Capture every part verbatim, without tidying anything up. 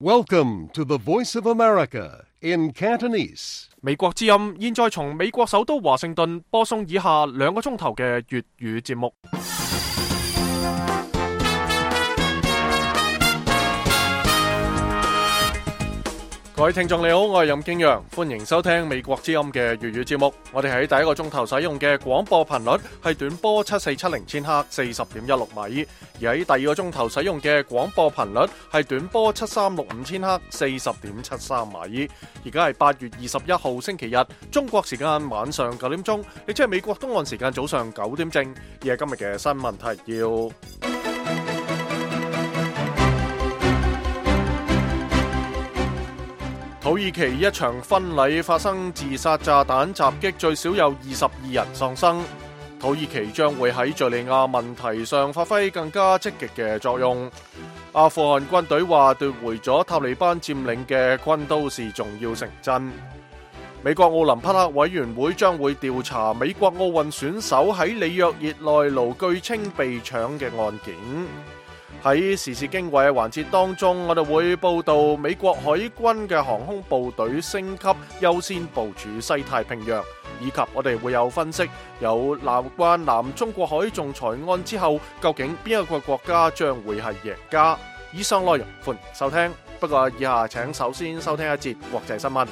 Welcome to the Voice of America in Cantonese. 美國之音現在從美國首都華盛頓播送以下兩個鐘頭嘅粵語節目。各位聽眾你好，我係任敬陽，歡迎收聽美國之音嘅粵語節目。我哋喺第一個鐘頭使用嘅廣播頻率係短波七四七零千赫四十點一六米，而喺第二個鐘頭使用嘅廣播頻率係短波七三六五千赫四十點七三米。而家係八月二十一號星期日，中國時間晚上九點鐘，亦即係美國東岸時間早上九點正。而係今日嘅新聞提要。土耳其一場婚禮發生自殺炸彈襲擊，最少有二十二人喪生。土耳其將會喺敘利亞問題上發揮更加積極嘅作用。阿富汗軍隊話奪回咗塔利班佔領嘅昆都士重要城鎮。美國奧林匹克委員會將會調查美國奧運選手喺里約熱內盧據稱被搶嘅案件。喺時事經緯嘅環節當中，我哋會報道美國海軍嘅航空部隊升級，優先部署西太平洋，以及我哋會有分析有關關南中國海仲裁案之後，究竟邊一個國家將會係贏家？以上內容歡迎收聽，不過以下請首先收聽一節國際新聞。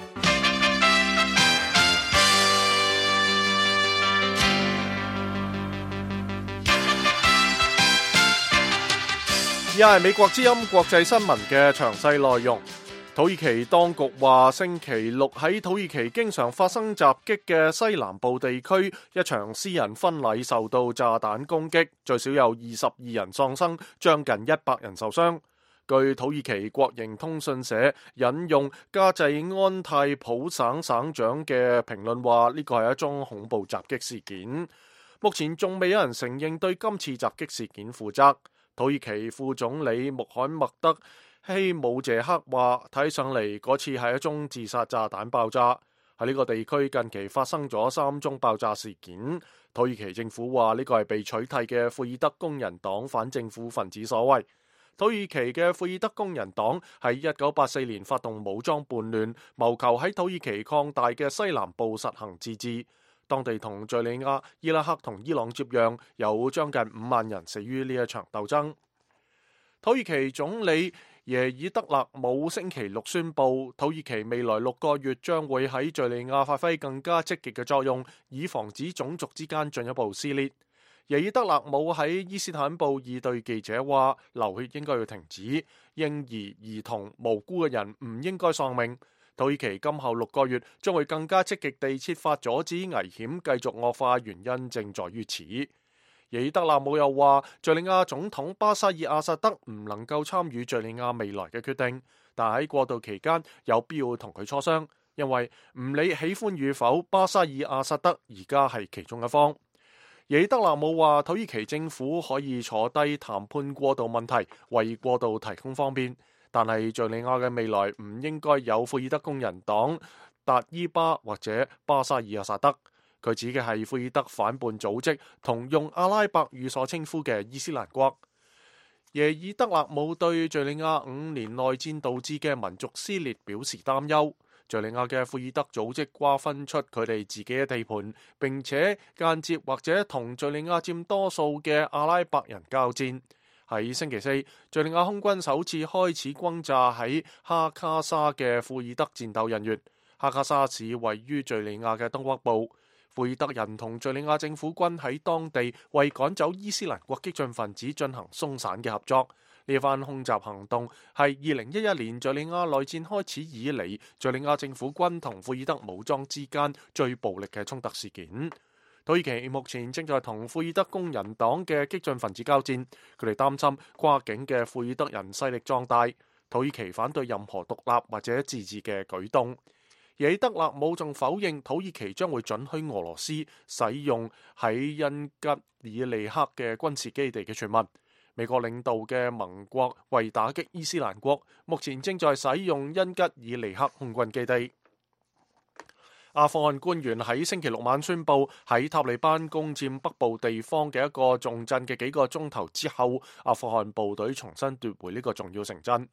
以下係美國之音國際新聞嘅詳細內容。土耳其當局話，星期六喺土耳其經常發生襲擊嘅西南部地區，一場私人婚禮受到炸彈攻擊，最少有二十二人喪生，將近一百人受傷。據土耳其國營通訊社引用加濟安泰普省省長嘅評論話，呢個係一宗恐怖襲擊事件。目前仲未有人承認對今次襲擊事件負責。土耳其副總理穆罕默德希姆謝克話，睇上嚟嗰次係一宗自殺炸彈爆炸。喺呢個地區近期發生咗三宗爆炸事件。土耳其政府話呢個係被取締嘅庫爾德工人黨反政府分子所為。土耳其嘅庫爾德工人黨喺一九八四年發動武裝叛亂，謀求喺土耳其擴大嘅西南部實行自治。當地同敘利亞、伊拉克同伊朗接壤，有將近五萬人死於呢一場鬥爭。土耳其總理耶爾德勒姆星期六宣布，土耳其未來六個月將會喺敘利亞發揮更加積極嘅作用，以防止種族之間進一步撕裂。耶爾德勒姆喺伊斯坦布爾對記者話：流血應該要停止，嬰兒、兒童、無辜嘅人唔應該喪命。土耳其今後六個月將會更加積極地設法阻止危險繼續惡化，原因正在於此。耶爾德勒姆又話，敘利亞總統巴沙爾阿薩德唔能夠參與敘利亞未來嘅決定，但喺過渡期間有必要同佢磋商，因為唔理喜歡與否，巴沙爾阿薩德而家係其中一方。耶爾德勒姆話，土耳其政府可以坐低談判過渡問題，為過渡提供方便。但係敘利亞嘅未來唔應該有庫爾德工人黨、達伊巴或者巴沙爾阿薩德。佢指嘅係庫爾德反叛組織同用阿拉伯語所稱呼嘅伊斯蘭國。耶爾德勒姆對敘利亞五年內戰導致嘅民族撕裂表示擔憂。敘利亞嘅庫爾德組織瓜分出佢哋自己嘅地盤，並且間接或者同敘利亞佔多數嘅阿拉伯人交戰。喺星期四，敘利亞空軍首次開始轟炸喺哈卡沙嘅庫爾德戰鬥人員。哈卡沙市位於敘利亞嘅東北部。庫爾德人同敘利亞政府軍喺當地為趕走伊斯蘭國激進分子進行鬆散嘅合作。呢番空襲行動係二零一一年敘利亞內戰開始以嚟，敘利亞政府軍同庫爾德武裝之間最暴力嘅衝突事件。土耳其目前正在同庫爾德工人黨嘅激進分子交戰，佢哋擔心跨境嘅庫爾德人勢力壯大。土耳其反對任何獨立或者自治嘅舉動。耶爾德勒姆仲否認土耳其將會准許俄羅斯使用喺恩吉爾利克嘅軍事基地嘅傳聞。美國領導嘅盟國為打擊伊斯蘭國，目前正在使用恩吉爾利克空軍基地。阿富汗官員喺星期六晚宣布，喺塔利班攻佔北部地方嘅一個重鎮嘅幾個鐘頭之後，阿富汗部隊重新奪回呢個重要城鎮。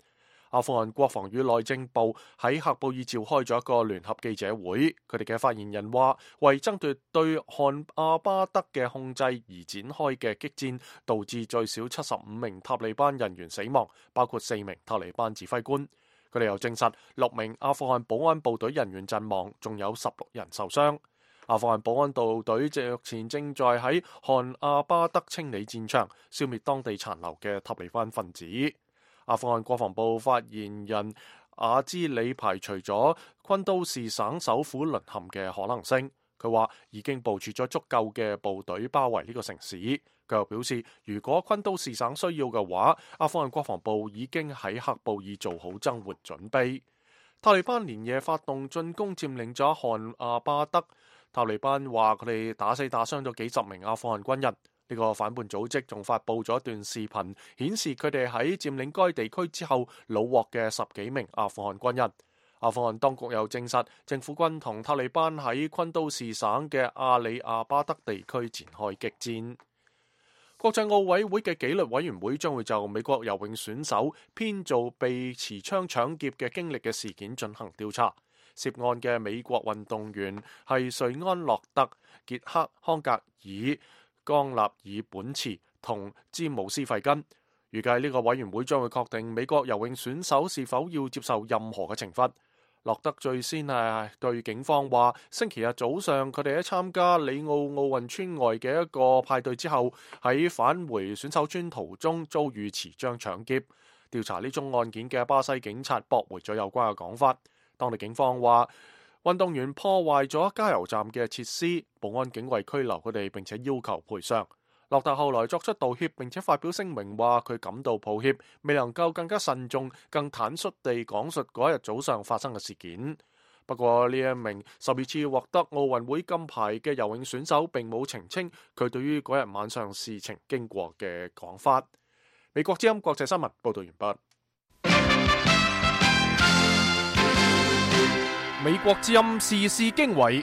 阿富汗國防與內政部喺喀布爾召開咗一個聯合記者會，佢哋嘅發言人話，為爭奪對汗阿巴德嘅控制而展開嘅激戰，導致最少七十五名塔利班人員死亡，包括四名塔利班指揮官。佢哋又證實六名阿富汗保安部隊人員陣亡，仲有十六人受傷。阿富汗保安部隊目前正在喺汗阿巴德清理戰場，消滅當地殘留嘅塔利班分子。阿富汗國防部發言人阿茲里排除咗昆都士省首府淪陷嘅可能性，佢話已經部署咗足夠嘅部隊包圍呢個城市。佢又表示，如果昆都士省需要嘅話，阿富汗國防部已經喺喀布爾做好增援準備。塔利班連夜發動進攻，佔領咗汗阿巴德。塔利班話佢哋打死打傷咗幾十名阿富汗軍人。呢個反叛組織仲發布咗一段視頻，顯示佢哋喺佔領該地區之後擄獲嘅十幾名阿富汗軍人。阿富汗當局又證實，政府軍同塔利班喺昆都士省嘅阿里亞巴德地區展開激戰。國際奧委會嘅紀律委員會將會就美國游泳選手編造被持槍搶劫嘅經歷嘅事件進行調查。涉案嘅美國運動員係瑞安諾特、傑克康格爾、江納爾本茨同詹姆斯費根。預計呢個委員會將會確定美國游泳選手是否要接受任何嘅懲罰。諾德最先係對警方話，星期日早上佢哋喺參加里奧奧運村外嘅一個派對之後，喺返回選手村途中遭遇持槍搶劫。調查呢宗案件嘅巴西警察駁回咗有關嘅講法。當地警方話，運動員破壞咗加油站嘅設施，保安警衛拘留佢哋，並且要求賠償。諾特後來作出道歉，並且發表聲明話佢感到抱歉，未能夠更加慎重、更坦率地講述嗰日早上發生嘅事件。不過呢一名十二次獲得奧運會金牌嘅游泳選手並冇澄清佢對於嗰日晚上事情經過嘅講法。美國之音國際新聞報道完畢。美國之音時事經緯，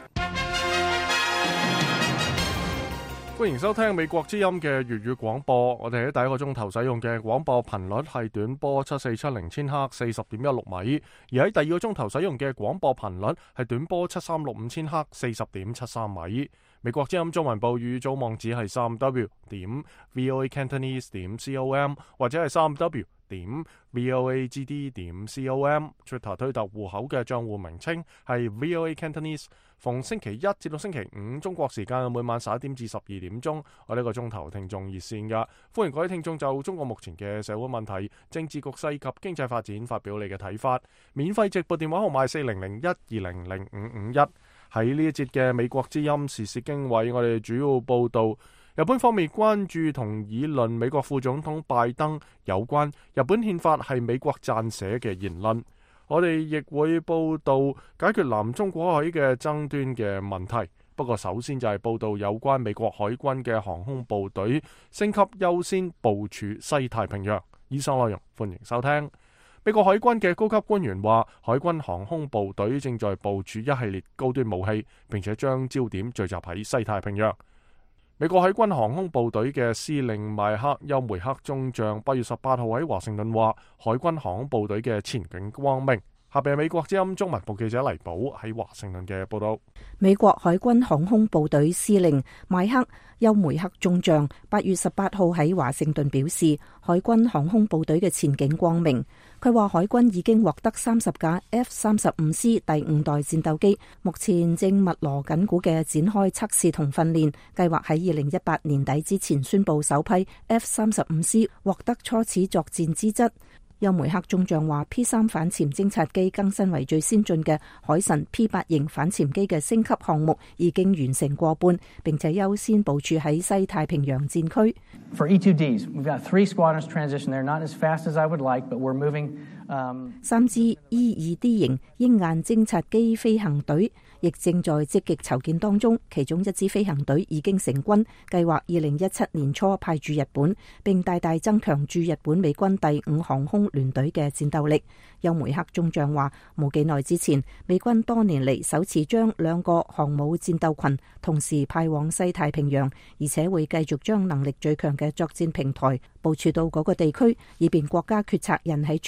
歡迎收聽美國之音嘅粵語廣播。我哋喺第一個鐘頭使用嘅廣播頻率係短波七四七零千赫四十點一六米，而喺第二個鐘頭使用嘅廣播頻率係短波七三六五千赫四十點七三米。美國之音中文部語組網址係三 w 點 voa cantonese 點 com 或者係三 w 點 voa gd 點 com。Twitter 推特戶口嘅賬戶名稱係 voa cantonese。逢星期一至到星期五中國時間每晚十一點至十二點鐘，我呢個鐘頭聽眾熱線噶，歡迎各位聽眾就中國目前嘅社會問題、政治局勢及經濟發展發表你嘅睇法。免費直撥電話號碼四零零一二零零五五一。喺呢一節嘅美國之音時事經緯，我哋主要報道日本方面關注同議論美國副總統拜登有關日本憲法係美國撰寫嘅言論。我哋亦會報道解決南中國海嘅爭端嘅問題。不過首先就係報道有關美國海軍嘅航空部隊升級優先部署西太平洋。以上內容歡迎收聽。美國海軍嘅高級官員話，海軍航空部隊正在部署一系列高端武器，並且將焦點聚集喺西太平洋。美國海軍航空部隊嘅司令邁克·休梅克中將八月十八號喺華盛頓話，海軍航空部隊嘅前景光明。下邊係美國之音中文部記者黎寶喺華盛頓嘅報道。 美國海軍航空部隊司令邁克·休梅克中將八月十八號喺華盛頓表示，海軍航空部隊嘅前景光明。佢話海軍已經獲得三十架 F 三十五 C 第五代戰鬥機，目前正密鑼緊鼓嘅展開測試同訓練，計劃喺二零一八年底之前宣布首批 F 三十五 C 獲得初始作戰資質。休梅克中將話 P 三反潛偵察機更新為最先進嘅海神 P 八型反潛機嘅升級項目已經完成過半，並且優先部署喺西太平洋戰區。 For E two Ds, we've got three squadrons transition. They're not as fast as I would like, but we're moving. 三支 E 二 D 型鷹眼偵察機飛行隊亦正在積極籌建當中，其中一支飛行隊已經成軍，計劃二零一七年初派駐日本，並大大增強駐日本美軍第五航空聯隊嘅戰鬥力。休梅克中將話，冇幾耐之前，美軍多年嚟首次將兩個航母戰鬥群同時派往西太平洋，而且會繼續將能力最強嘅作戰平台部署到嗰個地區，以便國家決策人喺處理亞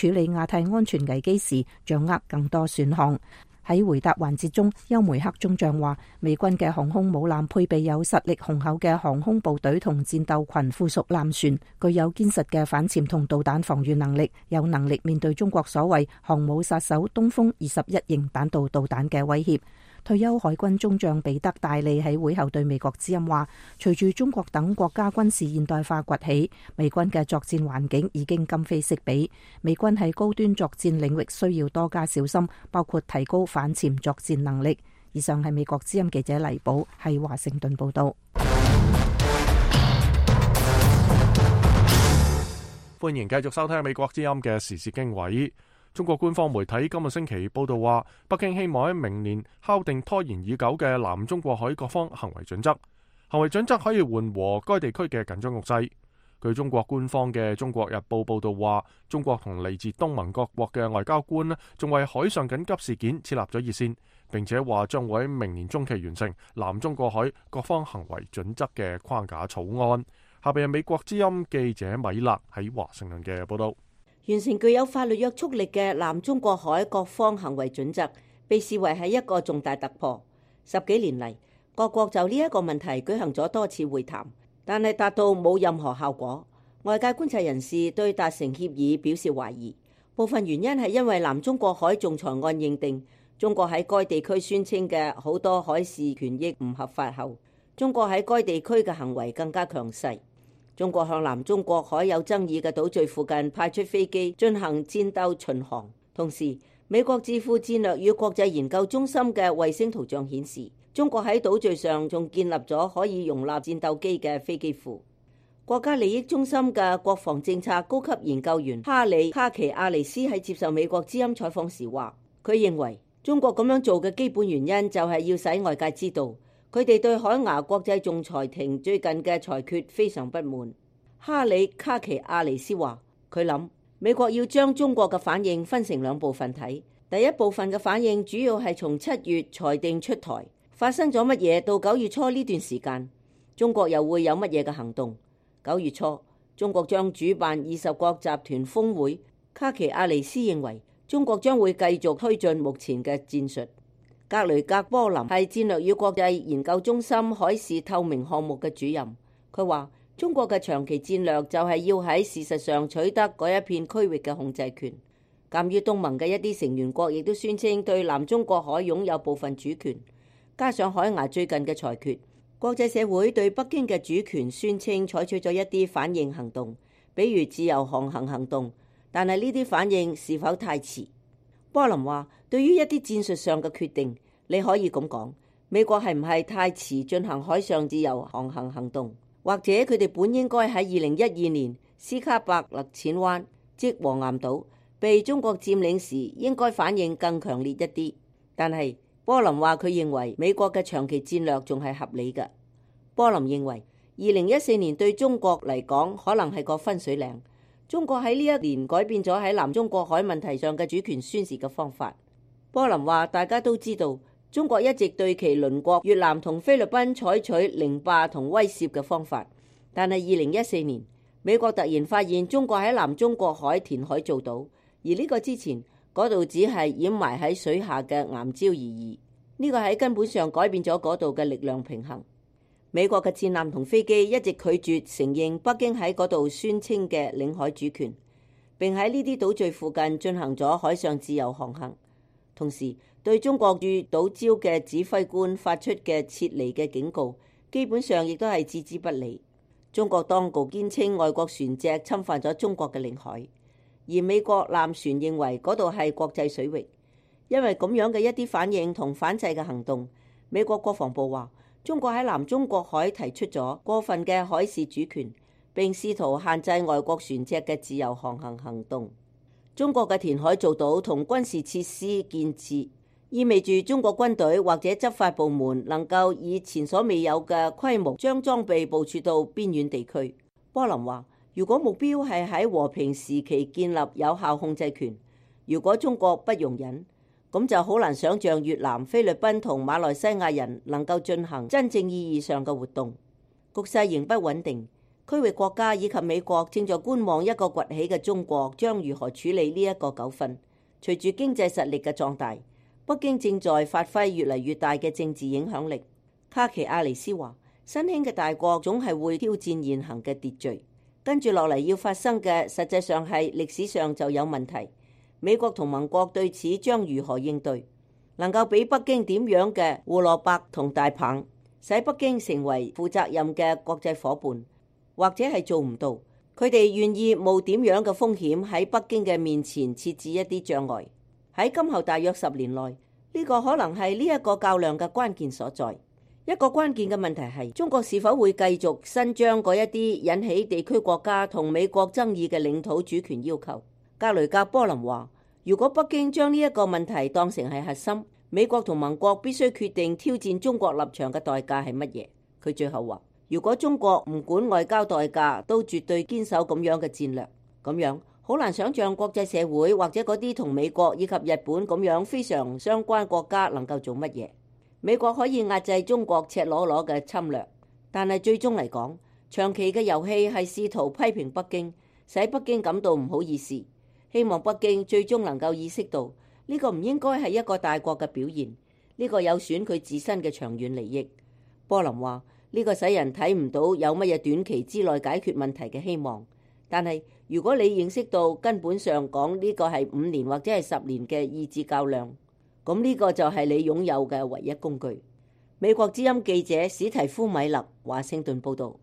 太安全危機時掌握更多選項。喺回答環節中，邱梅克中將話，美軍嘅航空母艦配備有實力雄厚嘅航空部隊同戰鬥群附屬艦船，具有堅實嘅反潛同導彈防禦能力，有能力面對中國所謂航母殺手東風二十一型彈道導彈嘅威脅。退休海軍中將彼得戴利喺會後對美國之音話，隨住中國等國家軍事現代化崛起，美軍嘅作戰環境已經今非昔比，美軍喺高端作戰領域需要多加小心，包括提高反潛作戰能力。以上係美國之音記者黎寶喺華盛頓報道。 歡迎繼續收聽美國之音嘅時事經緯。中國官方媒體今個星期報道話，北京希望喺明年敲定拖延已久嘅南中國海各方行為準則。行為準則可以緩和該地區嘅緊張局勢。據中國官方嘅《中國日報》報道話，中國同嚟自東盟各國嘅外交官咧，仲為海上緊急事件設立咗熱線，並且話將會喺明年中期完成南中國海各方行為準則嘅框架草案。下邊係美國之音記者米勒喺華盛頓嘅報道。 完成具有法律約束力嘅南中國海各方行為準則，被視為係一個重大突破。十幾年嚟，各國就呢一個問題舉行咗多次會談，但係達到冇任何效果。外界觀察人士對達成協議表示懷疑，部分原因係因為南中國海仲裁案認定中國喺該地區宣稱嘅好多海事權益唔合法後，中國喺該地區嘅行為更加強勢。中國向南中國海有爭議嘅島嶼附近派出飛機進行戰鬥巡航，同時美國智庫戰略與國際研究中心嘅衛星圖像顯示，中國喺島嶼上仲建立咗可以容納戰鬥機嘅飛機庫。國家利益中心嘅國防政策高級研究員哈里卡奇亞尼斯喺接受美國之音採訪時話，佢認為中國咁樣做嘅基本原因就係要使外界知道佢哋對海牙國際仲裁庭最近嘅裁決非常不滿。哈里卡奇亞尼斯話，佢諗美國要將中國嘅反應分成兩部分睇，第一部分嘅反應主要係從七月裁定出台發生咗乜嘢到九月初呢段時間，中國又會有乜嘢嘅行動。九月初，中國將主辦二十國集團峰會，卡奇亞尼斯認為中國將會繼續推進目前嘅戰術。格雷格波林係戰略與國際研究中心海事透明項目嘅主任，佢話中國嘅長期戰略就係要喺事實上取得嗰一片區域嘅控制權。鑑於東盟嘅一啲成員國亦都宣稱對南中國海擁有部分主權，加上海牙最近嘅裁決，國際社會對北京嘅主權宣稱採取咗一啲反應行動，比如自由航行行動，但係呢啲反應是否太遲？波林話，對於一啲戰術上嘅決定，你可以咁講，美國係唔係太遲進行海上自由航行行動？或者佢哋本應該喺二零一二年斯卡伯勒淺灣即黃岩島被中國佔領時應該反應更強烈一啲。但係波林話，佢認為美國嘅長期戰略仲係合理嘅。波林認為二零一四年對中國嚟講可能係個分水嶺。中國喺呢一年改變咗喺南中國海問題上嘅主權宣示嘅方法。波林話，大家都知道中國一直對其鄰國越南同菲律賓採取凌霸同威懾嘅方法，但係二零一四年美國突然發現中國喺南中國海填海造島，而呢個之前嗰度只係掩埋喺水下嘅岩礁而已。呢個喺根本上改變咗嗰度嘅力量平衡。美國嘅戰艦同飛機一直拒絕承認北京喺嗰度宣稱嘅領海主權，並喺呢啲島嶼附近進行咗海上自由航行。同時，對中國駐島礁嘅指揮官發出嘅撤離嘅警告，基本上亦都係置之不理。中國當局堅稱外國船隻侵犯咗中國嘅領海，而美國艦船認為嗰度係國際水域。因為咁樣嘅一啲反應同反制嘅行動，美國國防部話，中國喺南中國海提出咗過分嘅海事主權，並試圖限制外國船隻嘅自由航行行動。中國嘅填海造島同軍事設施建設，意味住中國軍隊或者執法部門能夠以前所未有嘅規模將裝備部署到邊遠地區。波林話，如果目標係喺和平時期建立有效控制權，如果中國不容忍，咁就好難想像越南、菲律賓同馬來西亞人能夠進行真正意義上嘅活動。局勢仍不穩定， 區域國家以及美國正在觀望一個崛起嘅中國將如何處理呢一個糾紛。隨住經濟實力嘅壯大，北京正在發揮越嚟越大嘅政治影響力。卡奇亞尼斯話：新興嘅大國總係會挑戰現行嘅秩序，跟住落嚟要發生嘅實際上係歷史上就有問題。美國同盟國對此將如何應對？能夠俾北京點樣嘅胡蘿蔔同大棒，使北京成為負責任嘅國際夥伴，或者係做唔到？佢哋願意冒點樣嘅風險喺北京嘅面前設置一啲障礙？喺今後大約十年內，呢個可能係呢一個較量嘅關鍵所在。一個關鍵嘅問題係中國是否會繼續伸張嗰一啲引起地區國家同美國爭議嘅領土主權要求。格雷格波林話：如果北京將呢一個問題當成係核心，美國同盟國必須決定挑戰中國立場嘅代價係乜嘢。佢最後話：如果中國唔管外交代價都絕對堅守咁樣嘅戰略，咁樣好難想像國際社會或者嗰啲同美國以及日本咁樣非常相關國家能夠做乜嘢。美國可以壓制中國赤裸裸嘅侵略，但係最終嚟講，長期嘅遊戲係試圖批評北京，使北京感到唔好意思。希望北京最終能夠意識到呢個唔應該係一個大國嘅表現，呢個有損佢自身嘅長遠利益。波林話：呢個使人睇唔到有乜嘢短期之內解決問題嘅希望。但係如果你認識到根本上講呢個係五年或者係十年嘅意志較量，咁呢個就係你擁有嘅唯一工具。美國之音記者史提夫米勒，華盛頓報道。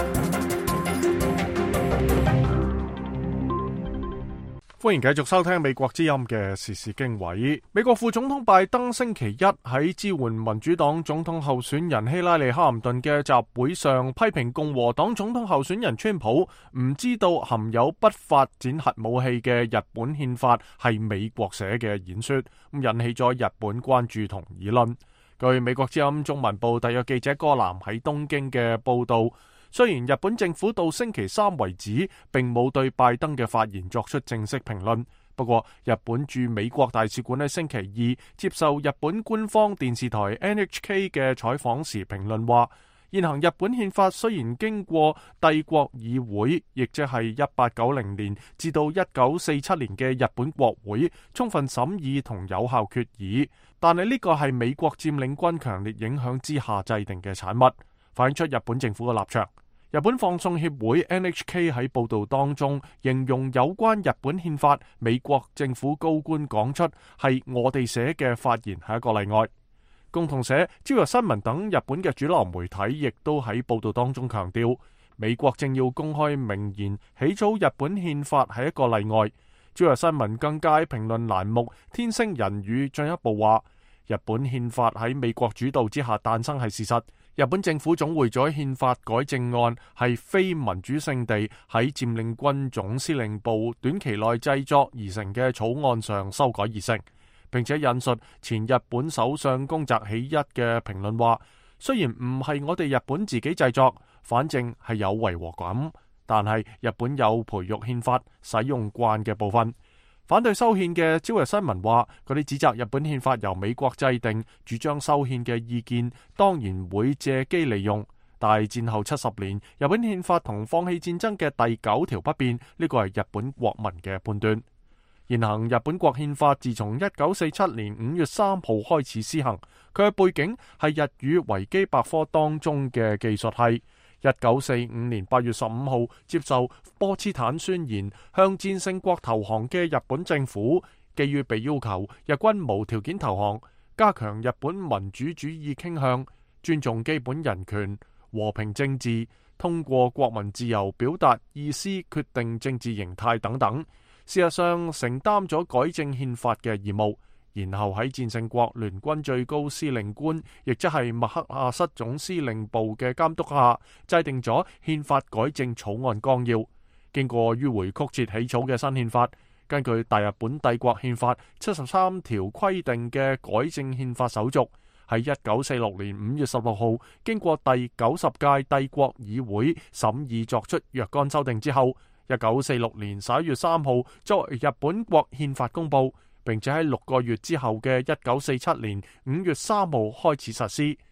歡迎繼續收聽美國之音嘅時事經緯。美國副總統拜登星期一喺支援民主黨總統候選人希拉里·克林頓嘅集會上，批評共和黨總統候選人川普唔知道含有不發展核武器嘅日本憲法係美國寫嘅演說，咁引起咗日本關注同議論。據美國之音中文部特約記者戈南喺東京嘅報道，雖然日本政府到星期三為止並冇對拜登嘅發言作出正式評論，不過日本駐美國大使館喺星期二接受日本官方電視台 N H K 嘅採訪時評論話，現行日本憲法雖然經過帝國議會，亦即係一八九零年至到一九四七年嘅日本國會充分審議同有效決議，但係呢個係美國佔領軍強烈影響之下制定嘅產物，反映出日本政府嘅立場。日本放送協會 N H K 喺報道當中形容有關日本憲法，美國政府高官講出係我哋寫嘅發言係一個例外。共同社、朝日新聞等日本嘅主流媒體亦都喺報道當中強調，美國正要公開明言起草日本憲法係一個例外。朝日新聞更加喺評論欄目天星人語進一步話，日本憲法喺美國主導之下誕生係事實。日本政府總會咗憲法改正案係非民主聖地喺佔領軍總司令部短期內製作而成嘅草案上修改而成，並且引述前日本首相宮澤喜一嘅評論話，雖然唔係我哋日本自己製作，反正係有違和感，但係日本有培育憲法使用慣嘅部分。反對修憲嘅朝日新聞話，嗰啲指責日本憲法由美國制定、主張修憲嘅意見，當然會借機利用。但係戰後七十年，日本憲法同放棄戰爭嘅第九條不變，呢個係日本國民嘅判斷。現行日本國憲法自從一九四七年五月三號開始施行，佢嘅背景係日語維基百科當中嘅技術系。一九四五年八月十五號接受波茨坦宣言，向戰勝國投降嘅日本政府，基於被要求日軍無條件投降，加強日本民主主義傾向，尊重基本人權、和平政治，通過國民自由表達意思、決定政治形態等等，事實上承擔咗改正憲法嘅義務。然後喺戰勝國聯軍最高司令官，亦即係麥克阿瑟總司令部嘅監督下，制定咗憲法改正草案綱要。經過迂回曲折起草嘅新憲法，根據大日本帝國憲法七十三條規定嘅改正憲法手續，喺一九四六年五月十六號經過第九十屆帝國議會審議作出若干修訂之後，一九四六年十一月三號作為日本國憲法公布，並且喺六個月之後嘅一九四七年五月三號開始實施。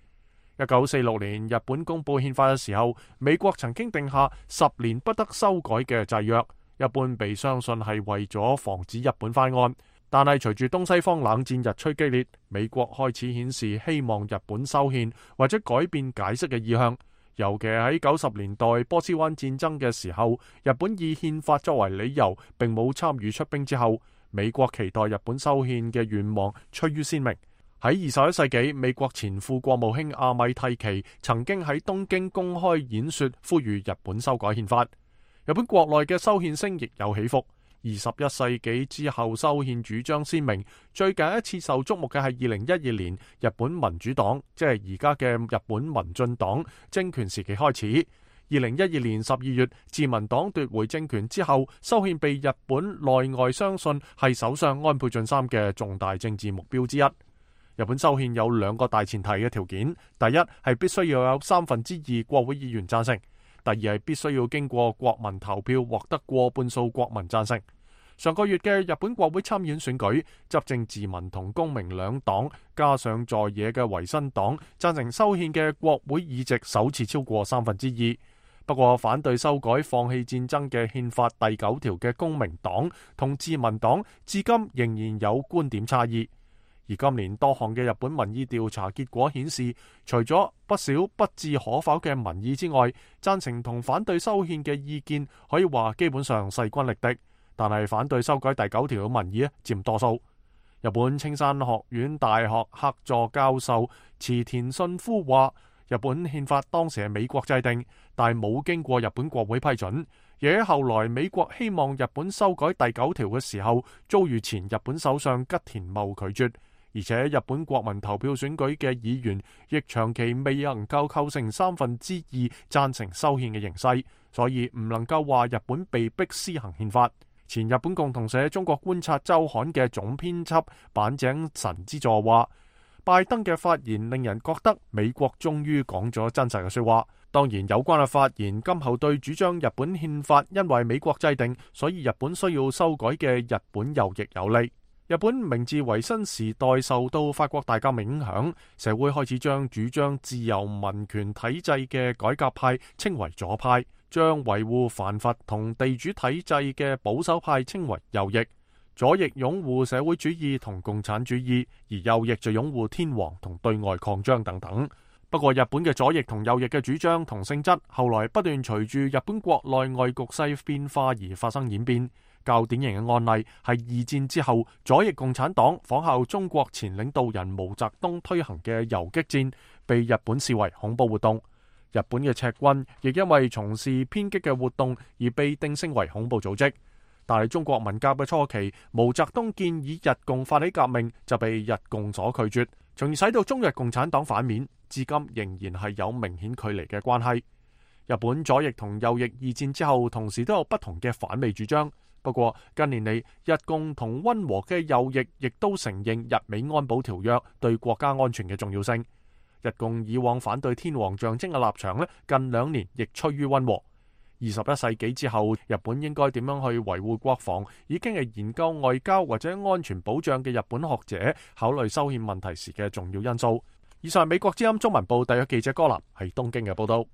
一九四六年日本公布憲法嘅時候，美國曾經定下十年不得修改嘅制約，一般被相信係為咗防止日本翻案。但係隨住東西方冷戰日趨激烈，美國開始顯示希望日本修憲或者改變解釋嘅意向。尤其喺九十年代波斯灣戰爭嘅時候，日本以憲法作為理由，並冇參與出兵之後，美國期待日本修憲嘅願望趨於鮮明。喺二十一世紀，美國前副國務卿阿米蒂奇曾經喺東京公開演說，呼籲日本修改憲法。日本國內嘅修憲聲亦有起伏。二十一世紀之後修憲主張鮮明，最近一次受矚目嘅係二零一二年日本民主黨，即係而家嘅日本民進黨政權時期開始。二零一二年十二月，自民黨奪回政權之後，修憲被日本內外相信係首相安倍晉三嘅重大政治目標之一。日本修憲有兩個大前提嘅條件，第一係必須要有三分之二國會議員贊成。第二係必須要經過國民投票獲得過半數國民贊成。上個月嘅日本國會參院選舉，執政自民同公明兩黨加上在野嘅維新黨贊成修憲嘅國會議席首次超過三分之二。不過反對修改放棄戰爭嘅憲法第九條嘅公明黨同自民黨至今仍然有觀點差異。而今年多項嘅日本民意調查結果顯示，除咗不少不置可否嘅民意之外，贊成同反對修憲嘅意見可以話基本上勢均力敵。但係反對修改第九條嘅民意佔多數。日本青山學院大學客座教授池田信夫話，日本憲法當時係美國制定，但係冇經過日本國會批准。而喺後來美國希望日本修改第九條嘅時候，遭遇前日本首相吉田茂拒絕。而且日本國民投票選舉嘅議員亦長期未能夠構成三分之二贊成修憲嘅形勢，所以唔能夠話日本被逼施行憲法。前日本共同社中國觀察週刊嘅總編輯板井神之助話，拜登嘅發言令人覺得美國終於講咗真實嘅說話。當然，有關嘅發言今後對主張日本憲法因為美國制定，所以日本需要修改嘅日本右翼有利。日本明治維新時代受到法國大革命影響，社會開始將主張自由民權體制嘅改革派稱為左派，將維護藩閥同地主體制嘅保守派稱為右翼。左翼擁護社會主義同共產主義，而右翼就擁護天皇同對外擴張等等。不過日本嘅左翼同右翼嘅主張同性質，後來不斷隨住日本國內外局勢變化而發生演變。較典型嘅案例係二戰之後，左翼共產黨仿效中國前領導人毛澤東推行嘅游擊戰，被日本視為恐怖活動。日本嘅赤軍亦因為從事偏激嘅活動而被定性為恐怖組織。但係中國文革嘅初期，毛澤東建議日共發起革命，就被日共所拒絕，從而使到中日共產黨反面，至今仍然係有明顯距離嘅關係。日本左翼同右翼二戰之後，同時都有不同嘅反美主張。不過近年嚟，日共同溫和嘅右翼亦都承認日美安保條約對國家安全嘅重要性。日共以往反對天皇象徵嘅立場咧，近兩年亦趨於溫和。二十一世紀之後，日本應該點樣去維護國防，已經係研究外交或者安全保障嘅日本學者考慮修憲問題時嘅重要因素。以上係美國之音中文部特約記者柯南喺東京嘅報道。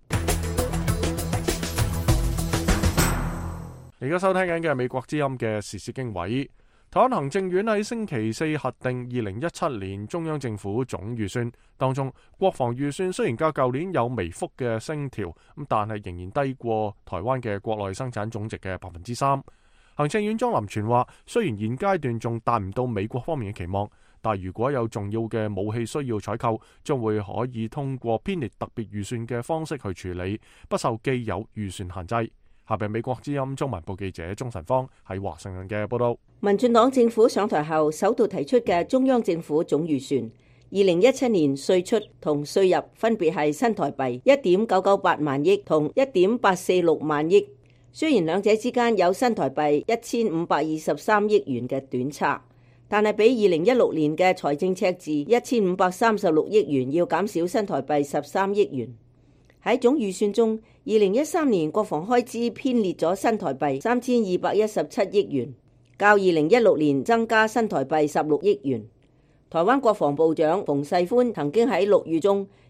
而家收聽緊嘅係美國之音嘅時事經緯。台灣行政院喺星期四核定二零一七年中央政府總預算，當中國防預算雖然較舊年有微幅嘅升調，咁但係仍然低過台灣嘅國內生產總值嘅百分之三。行政院莊林全話，雖然現階段仲達唔到美國方面嘅期望，但如果有重要嘅武器需要採購，將會可以通過編列特別預算嘅方式去處理，不受既有預算限制。下邊美國之音中文部記者鍾晨芳喺華盛頓嘅報道。 民進黨政府上台後首度提出嘅中央政府總預算，二零一七年稅出同稅入分別係新台幣一點九九八萬億同一點八四六萬億。雖然兩者之間有新台幣一千五百二十三億元嘅短差，但係比二零一六年嘅財政赤字一千五百三十六億元要減少新台幣十三億元。喺總預算中，二零一三年國防開支編列咗新台幣三千二百一十七億元，較二零一六年增加新台幣十六億元。台灣國防部長馮世寬曾經喺六月中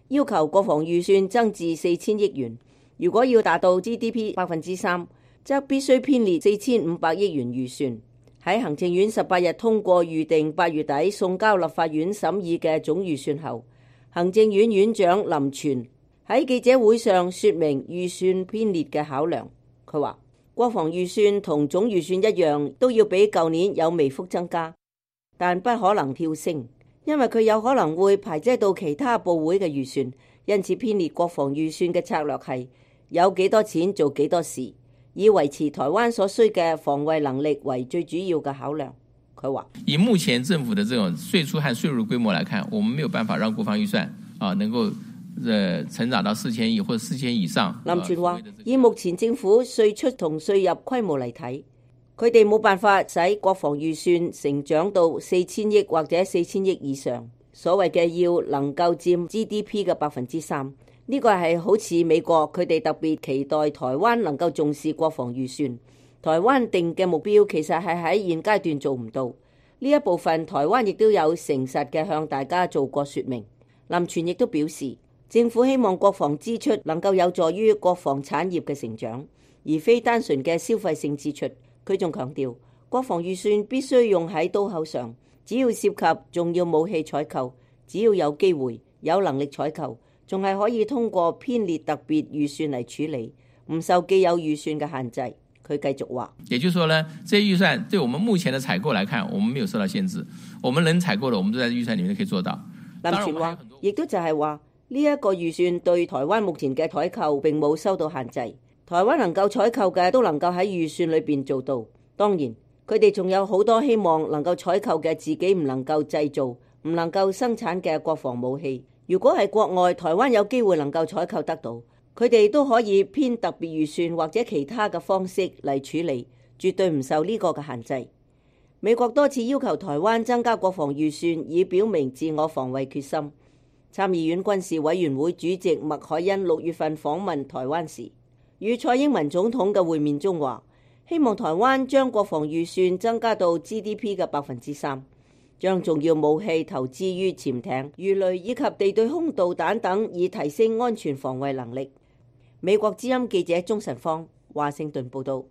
要求國防預算增至四千億元。如果要達到 G D P 百分之三，則必須編列四千五百億元預算。喺行政院十八日通過預定八月底送交立法院審議嘅總預算後，行政院院長林全喺記者會上說明預算編列嘅考量。佢話國防預算同總預算一樣，都要比舊年有微幅增加，但不可能跳升，因為佢有可能會排擠到其他部會嘅預算。因此編列國防預算嘅策略係有幾多錢做幾多事，以維持台灣所需嘅防衛能力為最主要嘅考量。佢話以目前政府的這種稅出和稅入規模來看，我們沒有辦法讓國防預算啊能夠呃成長到四千億或者四千以上。 林全話以目前政府稅出同稅入規模嚟睇，佢哋冇辦法使國防預算成長到四千億或者四千億以上。所謂嘅要能夠佔 G D P 嘅百分之三，呢個係好似美國佢哋特別期待台灣能夠重視國防預算。台灣定嘅目標其實係喺現階段做唔到，呢一部分台灣亦都有誠實嘅向大家做過說明。林全亦都表示，政府希望國防支出能夠有助於國防產業嘅成長，而非單純嘅消費性支出。佢仲強調，國防預算必須用喺刀口上。只要涉及重要武器採購，只要有機會、有能力採購，仲係可以通過編列特別預算嚟處理，唔受既有預算嘅限制。佢繼續話， 也就是說呢，這些預算對我們目前的採購來看，我們沒有受到限制，我們能採購的，我們都在預算裡面可以做到。 林全話，亦都就係話呢一個預算對台灣目前嘅採購並冇受到限制，台灣能夠採購嘅都能夠喺預算裏邊做到。當然，佢哋仲有好多希望能夠採購嘅自己唔能夠製造、唔能夠生產嘅國防武器。如果係國外，台灣有機會能夠採購得到，佢哋都可以編特別預算或者其他嘅方式嚟處理，絕對唔受呢個嘅限制。美國多次要求台灣增加國防預算，以表明自我防衛決心。參議院軍事委員會主席麥凱恩六月份訪問台灣時，與蔡英文總統嘅會面中話，希望台灣將國防預算增加到 G D P 嘅百分之三，將重要武器投資於潛艇、魚雷以及地對空導彈等，以提升安全防衛能力。美國之音記者鍾晨芳，華盛頓報道。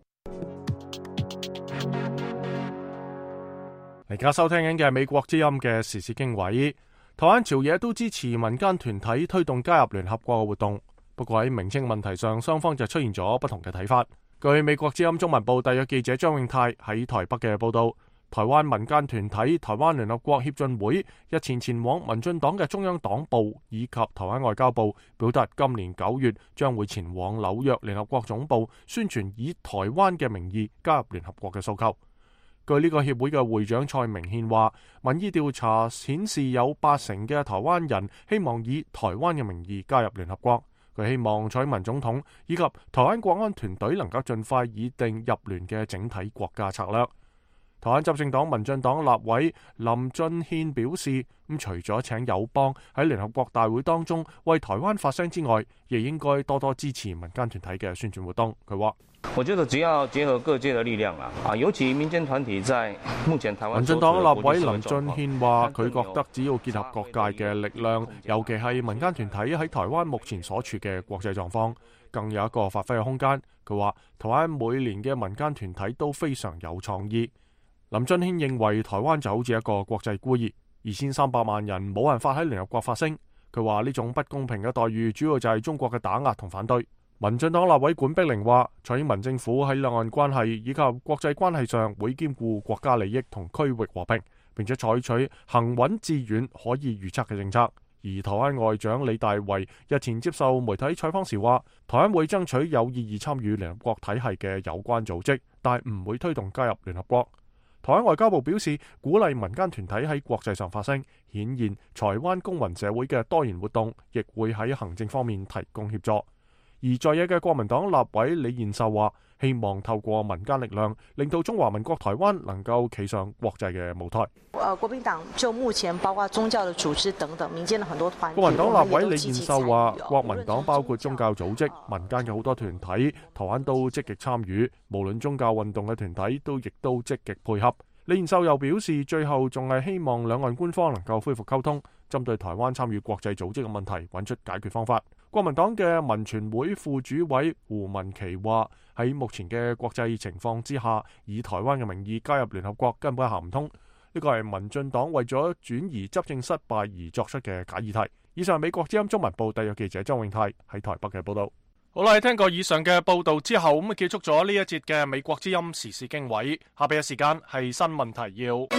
而家收聽緊嘅係美國之音嘅時事經緯。台灣朝野都支持民間團體推動加入聯合國嘅活動，不過喺名稱問題上，雙方就出現咗不同嘅睇法。據美國之音中文部特約記者張永泰喺台北嘅報道，台灣民間團體台灣聯合國協進會日前前往民進黨嘅中央黨部以及台灣外交部，表達今年九月將會前往紐約聯合國總部宣傳以台灣嘅名義加入聯合國嘅訴求。據呢個協會嘅會長蔡明憲話，民意調查顯示有八成嘅台灣人希望以台灣嘅名義加入聯合國。佢希望蔡英文總統以及台灣國安團隊能夠盡快擬定入聯嘅整體國家策略。台灣執政黨民進黨立委林俊憲表示，咁除咗請友邦喺聯合國大會當中為台灣發聲之外，亦應該多多支持民間團體嘅宣傳活動。佢話： 我覺得只要結合各界的力量啦，啊，尤其民間團體在目前台灣。 民進黨立委林俊憲話：佢覺得只要結合各界嘅力量，尤其係民間團體喺台灣目前所處嘅國際狀況，更有一個發揮嘅空間。佢話：台灣每年嘅民間團體都非常有創意。林俊憲認為台灣就好似一個國際孤兒，二千三百萬人冇辦法喺聯合國發聲。佢話呢種不公平嘅待遇，主要就係中國嘅打壓同反對。民進黨立委管碧玲話，蔡英文政府喺兩岸關係以及國際關係上會兼顧國家利益同區域和平，並且採取行穩致遠、可以預測嘅政策。而台灣外長李大維日前接受媒體採訪時話，台灣會爭取有意義參與聯合國體系嘅有關組織，但係唔會推動加入聯合國。台灣外交部表示，鼓勵民間團體喺國際上發聲，顯現台灣公民社會嘅多元活動，亦會喺行政方面提供協助。而在野嘅國民黨立委李彥秀話，希望透過民間力量，令到中華民國台灣能夠企上國際嘅舞台。 呃，國民黨就目前包括宗教的組織等等，民間的很多團體。 國民黨立委李彥秀話，國民黨包括宗教組織、民間嘅好多團體，台灣都積極參與，無論宗教運動嘅團體都亦都積極配合。 李彥秀又表示，最後仲係希望兩岸官方能夠恢復溝通，針對台灣參與國際組織嘅問題揾出解決方法。國民黨嘅民權會副主委胡文琪話：喺目前嘅國際情況之下，以台灣嘅名義加入聯合國根本行唔通。呢個係民進黨為咗轉移執政失敗而作出嘅假議題。以上美國之音中文部特約記者周永泰喺台北嘅報道。好啦，聽過以上嘅報道之後，咁啊結束咗呢一節嘅美國之音時事經緯。下邊嘅時間係新聞提要。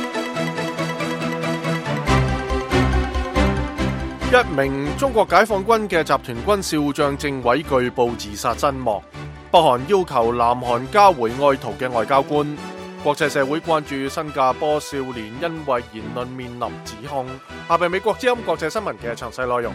一名中國解放軍嘅集團軍少將政委據報自殺身亡。北韓要求南韓交回愛逃嘅外交官。國際社會關注新加坡少年因為言論面臨指控。下邊美國之音國際新聞嘅詳細內容。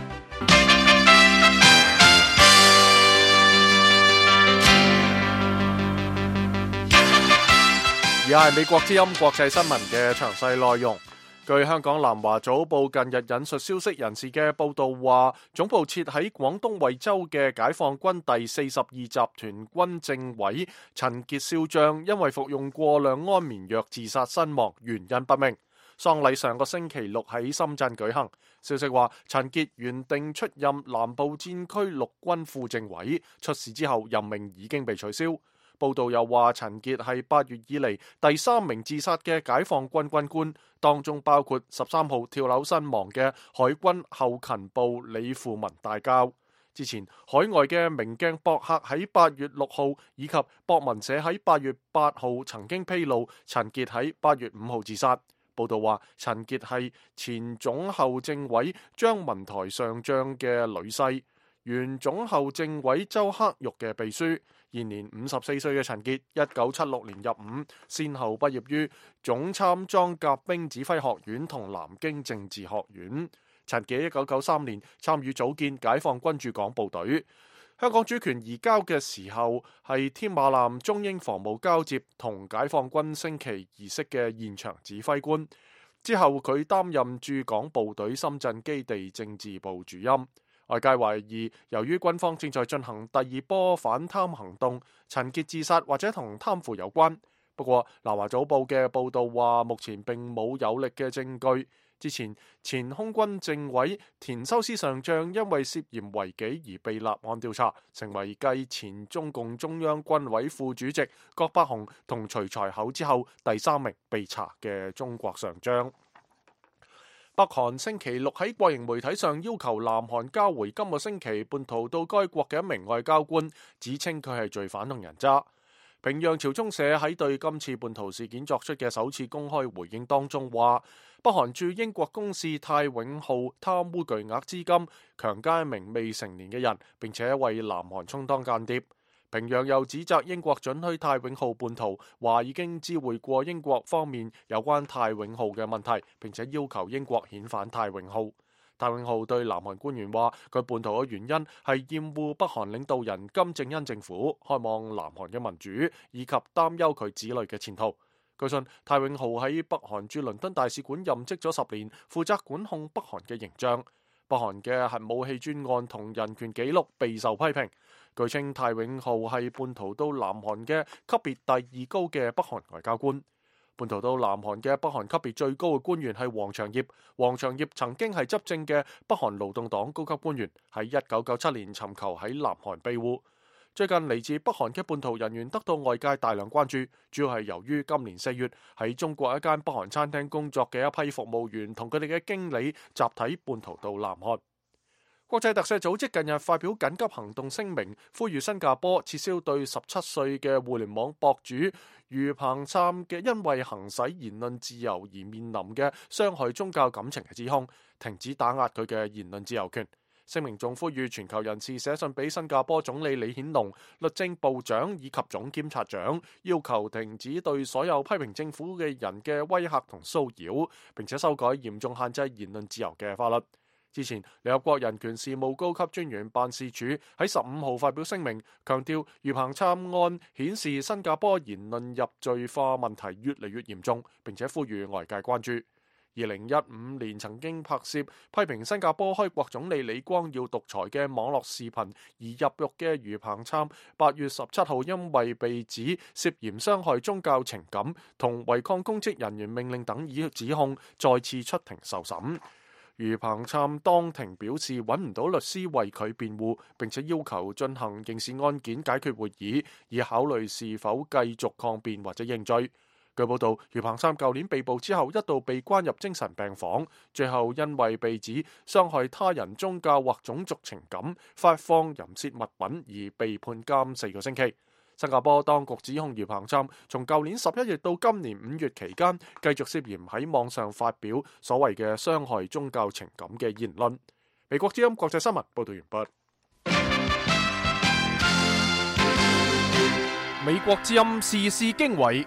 而家係美國之音國際新聞嘅詳細內容。據香港南華早報近日引述消息人士嘅報道話，總部設喺廣東惠州嘅解放軍第四十二集團軍政委陳傑少將因為服用過量安眠藥自殺身亡，原因不明。喪禮上個星期六喺深圳舉行。消息話，陳傑原定出任南部戰區陸軍副政委，出事之後任命已經被取消。報道又話，陳傑係八月以嚟第三名自殺嘅解放軍軍官，當中包括十三號跳樓身亡嘅海軍後勤部李富文大校。之前海外嘅明鏡博客喺八月六號以及博文社喺八月八號曾經披露陳傑喺八月五號自殺。報道話，陳傑係前總後政委張文台上將嘅女婿，原總後政委周克玉嘅秘書。現年五十四歲嘅陳傑，一九七六年入伍，先後畢業於總參裝甲兵指揮學院同南京政治學院。陳傑一九九三年參與組建解放軍駐港部隊。香港主權移交嘅時候，係添馬艦中英防務交接同解放軍升旗儀式嘅現場指揮官。之後佢擔任駐港部隊深圳基地政治部主任。外界懷疑，由於軍方正在進行第二波反貪行動，陳傑自殺或者同貪腐有關。不過，南華早報嘅報導話，目前並冇有力嘅證據。之前，前空軍政委田修斯上將因為涉嫌違紀而被立案調查，成為繼前中共中央軍委副主席郭伯雄同徐才厚之後第三名被查嘅中國上將。北韓星期六喺國營媒體上要求南韓交回今個星期叛逃到該國嘅一名外交官，指稱佢係罪犯同人渣。平壤朝中社喺對今次叛逃事件作出嘅首次公開回應當中話，北韓駐英國公使泰永浩貪污巨額資金，強姦一名未成年嘅人，並且為南韓充當間諜。平壤又指責英國准許泰永浩叛逃，話已經知會過英國方面有關泰永浩嘅問題，並且要求英國遣返泰永浩。泰永浩對南韓官員話，佢叛逃嘅原因係厭惡北韓領導人金正恩政府，渴望南韓嘅民主，以及擔憂佢子女嘅前途。據信泰永浩喺北韓駐倫敦大使館任職咗十年，負責管控北韓嘅形象。北韓嘅核武器專案同人權紀錄備受批評。據稱泰永浩係叛逃到南韓嘅級別第二高嘅北韓外交官。叛逃到南韓嘅北韓級別最高嘅官員係黃長業。黃長業曾經係執政嘅北韓勞動黨高級官員，喺一九九七年尋求喺南韓庇護。最近嚟自北韓嘅叛逃人員得到外界大量關注，主要係由於今年四月喺中國一間北韓餐廳工作嘅一批服務員同佢哋嘅經理集體叛逃到南韓。國際特赦組織近日發表緊急行動聲明，呼籲新加坡撤銷對十七歲嘅互聯網博主余彭琛嘅因為行使言論自由而面臨嘅傷害宗教感情嘅指控，停止打壓佢嘅言論自由權。聲明仲呼籲全球人士寫信俾新加坡總理李顯龍、律政部長以及總檢察長，要求停止對所有批評政府嘅人嘅威嚇同騷擾，並且修改嚴重限制言論自由嘅法律。之前，聯合國人權事務高級專員辦事處喺十五號發表聲明，強調余彭琛案顯示新加坡言論入罪化問題越嚟越嚴重，並且呼籲外界關注。 二零一五年曾經拍攝批評新加坡開國總理李光耀獨裁嘅網絡視頻而入獄嘅余彭琛，八月十七號因為被指涉嫌傷害宗教情感同違抗公職人員命令等以指控，再次出庭受審。余彭琛當庭表示揾唔到律師為佢辯護，並且要求進行刑事案件解決會議，以考慮是否繼續抗辯或者認罪。據報道，余彭琛舊年被捕之後一度被關入精神病房，最後因為被指傷害他人宗教或種族情感、發放淫褻物品而被判監四個星期。新加坡當局指控余彭琛從舊年十一月到今年五月期間，繼續涉嫌喺網上發表所謂嘅傷害宗教情感嘅言論。美國之音國際新聞報道完畢。美國之音時事經緯。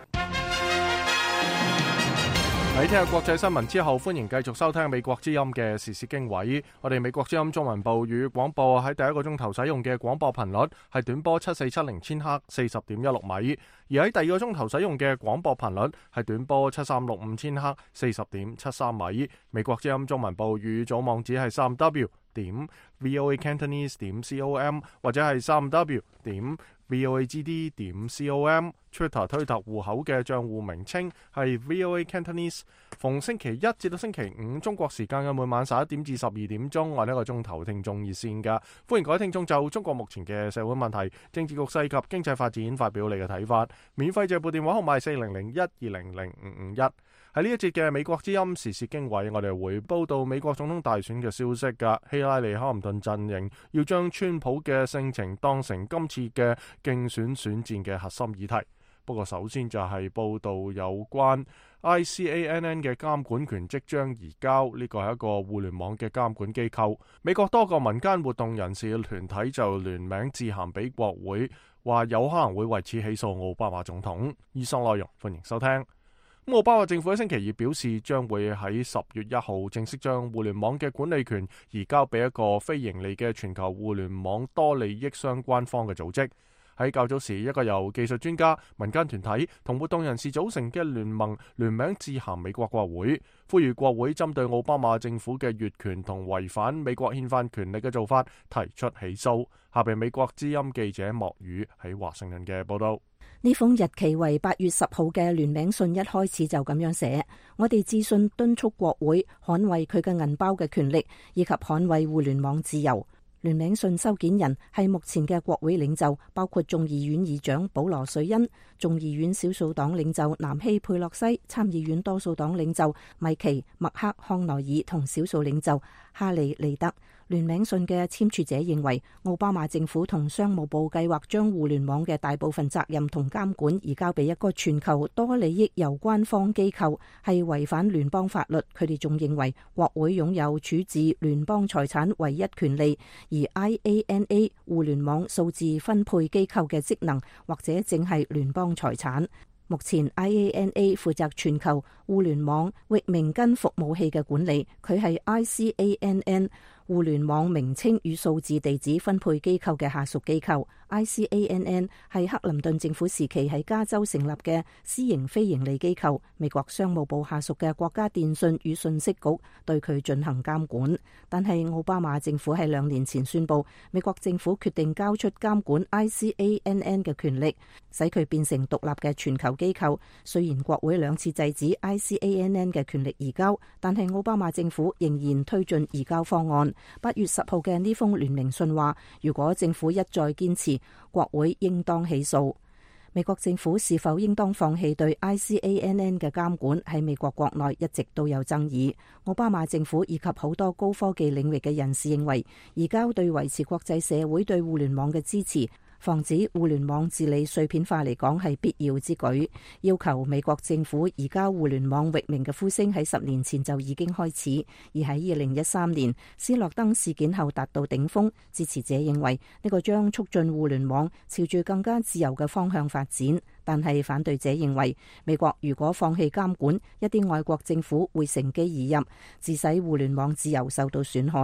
喺聽下國際新聞之後，歡迎繼續收聽美國之音嘅時事經緯。我哋美國之音中文部語廣播喺第一個鐘頭使用嘅廣播頻率係短波七四七零千赫四十點一六米，而喺第二個鐘頭使用嘅廣播頻率係短波七三六五千赫四十點七三米。美國之音中文部語組網址係三 W 點 VOA Cantonese 點 com 或者係三 W 點 voagd 點 com。Twitter 推特戶口嘅賬戶名稱係 VOA Cantonese。逢星期一至到星期五中國時間嘅每晚十一點至十二點鐘，我呢一個鐘頭聽眾熱線㗎，歡迎各位聽眾就中國目前嘅社會問題、政治局勢及經濟發展發表你嘅睇法。免費借撥電話號碼係四零零一二零零五五一。喺呢一節嘅美國之音時事經緯，我哋會報道美國總統大選嘅消息㗎。希拉里克林頓陣營要將川普嘅性情當成今次嘅競選選戰嘅核心議題。不過首先就係報道有關 I C A N N 嘅監管權即將移交，呢個係一個互聯網嘅監管機構。美國多個民間活動人士嘅團體就聯名致函俾國會，話有可能會為此起訴奧巴馬總統。以上內容歡迎收聽。奧巴馬政府喺星期二表示，將會喺十月一號正式將互聯網嘅管理權移交俾一個非盈利嘅全球互聯網多利益相關方嘅組織。喺較早時，一個由技術專家、民間團體同活動人士組成嘅聯盟聯名致函美國國會，呼籲國會針對奧巴馬政府嘅越權同違反美國憲法權力嘅做法提出起訴。下邊美國之音記者莫宇喺華盛頓嘅報道。 呢封日期為八月十號嘅聯名信一開始就咁樣寫：我哋致信敦促國會捍衛佢嘅銀包嘅權力，以及捍衛互聯網自由。聯名信收件人係目前嘅國會領袖，包括眾議院議長保羅瑞恩、眾議院少數黨領袖南希佩洛西、參議院多數黨領袖米奇麥克康奈爾同少數領袖哈利利德。聯名信嘅簽署者認為，奧巴馬政府同商務部計劃將互聯網嘅大部分責任同監管移交俾一個全球多利益攸關方機構，係違反聯邦法律。佢哋仲認為，國會擁有處置聯邦財產唯一權利，而 I A N A 互聯網數字分配機構嘅職能或者正係聯邦財產。目前 I A N A 負責全球互聯網域名根服務器嘅管理，佢係 I C A N N 互聯網名稱與數字地址分配機構嘅下屬機構。I C A N N 係克林頓政府時期喺加州成立嘅私營非營利機構。美國商務部下屬嘅國家電訊與信息局對佢進行監管。但係奧巴馬政府喺兩年前宣布，美國政府決定交出監管 I C A N N 嘅權力，使佢變成獨立嘅全球機構。雖然國會兩次制止 I C A N N 嘅權力移交，但係奧巴馬政府仍然推進移交方案。八月十號嘅呢封聯名信話，如果政府一再堅持，國會應當起訴。美國政府是否應當放棄對 I C A N N 嘅監管，喺美國國內一直都有爭議。奧巴馬政府以及好多高科技領域嘅人士認為，移交對維持國際社會對互聯網嘅支持，防止互聯網治理碎片化嚟講係必要之舉。要求美國政府移交互聯網域名嘅呼聲喺十年前就已經開始，而喺二零一三年斯諾登事件後達到頂峰。支持者認為呢個將促進互聯網朝住更加自由嘅方向發展，但係反對者認為美國如果放棄監管，一啲外國政府會乘機而入，致使互聯網自由受到損害。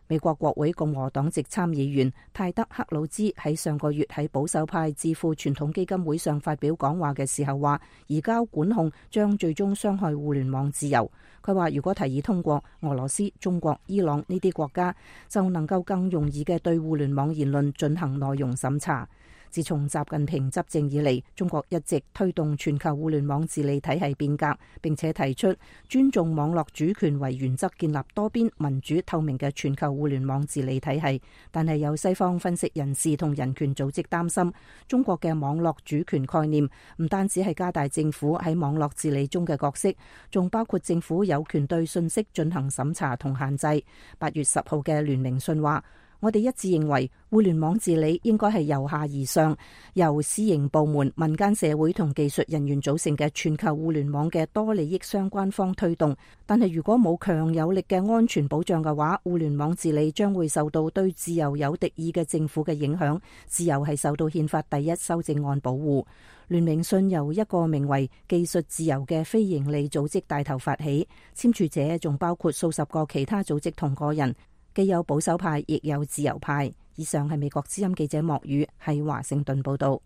美國國會共和黨籍參議員泰德克魯茲喺上個月喺保守派智庫傳統基金會上發表講話嘅時候話，移交管控將最終傷害互聯網自由。佢話如果提議通過，俄羅斯、中國、伊朗呢啲國家就能夠更容易嘅對互聯網言論進行內容審查。自從習近平執政以嚟，中國一直推動全球互聯網治理體系變革，並且提出尊重網絡主權為原則，建立多邊、民主、透明嘅全球互聯網治理體系。但係有西方分析人士同人權組織擔心，中國嘅網絡主權概念唔單止係加大政府喺網絡治理中嘅角色，仲包括政府有權對信息進行審查同限制。八月十號嘅聯名信話，我哋一致認為互聯網治理應該係由下而上，由私營部門、民間社會同技術人員組成嘅全球互聯網嘅多利益相關方推動。但係如果冇強有力嘅安全保障嘅話，互聯網治理將會受到對自由有敵意嘅政府嘅影響。自由係受到憲法第一修正案保護。聯名信由一個名為技術自由嘅非營利組織帶頭發起，簽署者仲包括數十個其他組織同個人。既有保守派，亦有自由派。以上係美國之音記者莫宇喺華盛頓報道。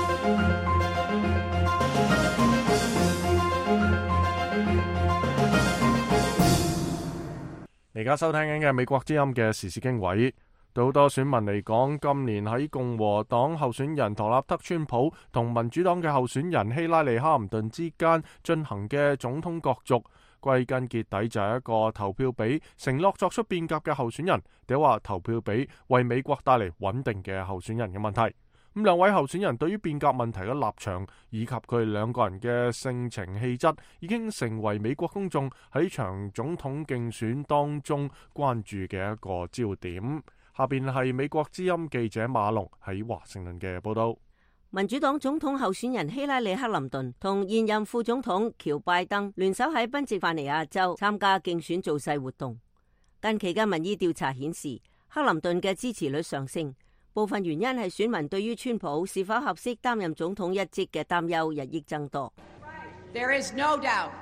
而家收聽緊嘅美國之音嘅時事經緯，對好多選民嚟講，今年喺共和黨候選人唐納德川普同民主黨嘅候選人希拉里哈林頓之間進行嘅總統角逐，歸根結底就係一個投票俾承諾作出變革嘅候選人，定話投票俾為美國帶嚟穩定嘅候選人嘅問題。咁兩位候選人對於變革問題嘅立場以及佢哋兩個人嘅性情氣質，已經成為美國公眾喺場總統競選當中關注嘅一個焦點。下邊係美國之音記者馬龍喺華盛頓嘅報道。 民主黨總統候選人希拉里克林頓同現任副總統喬拜登聯手喺賓夕法尼亞州參加競選造勢活動。近期嘅民意調查顯示，克林頓嘅支持率上升，部分原因係選民對於川普是否合適擔任總統一職嘅擔憂日益增多。 There is no doubt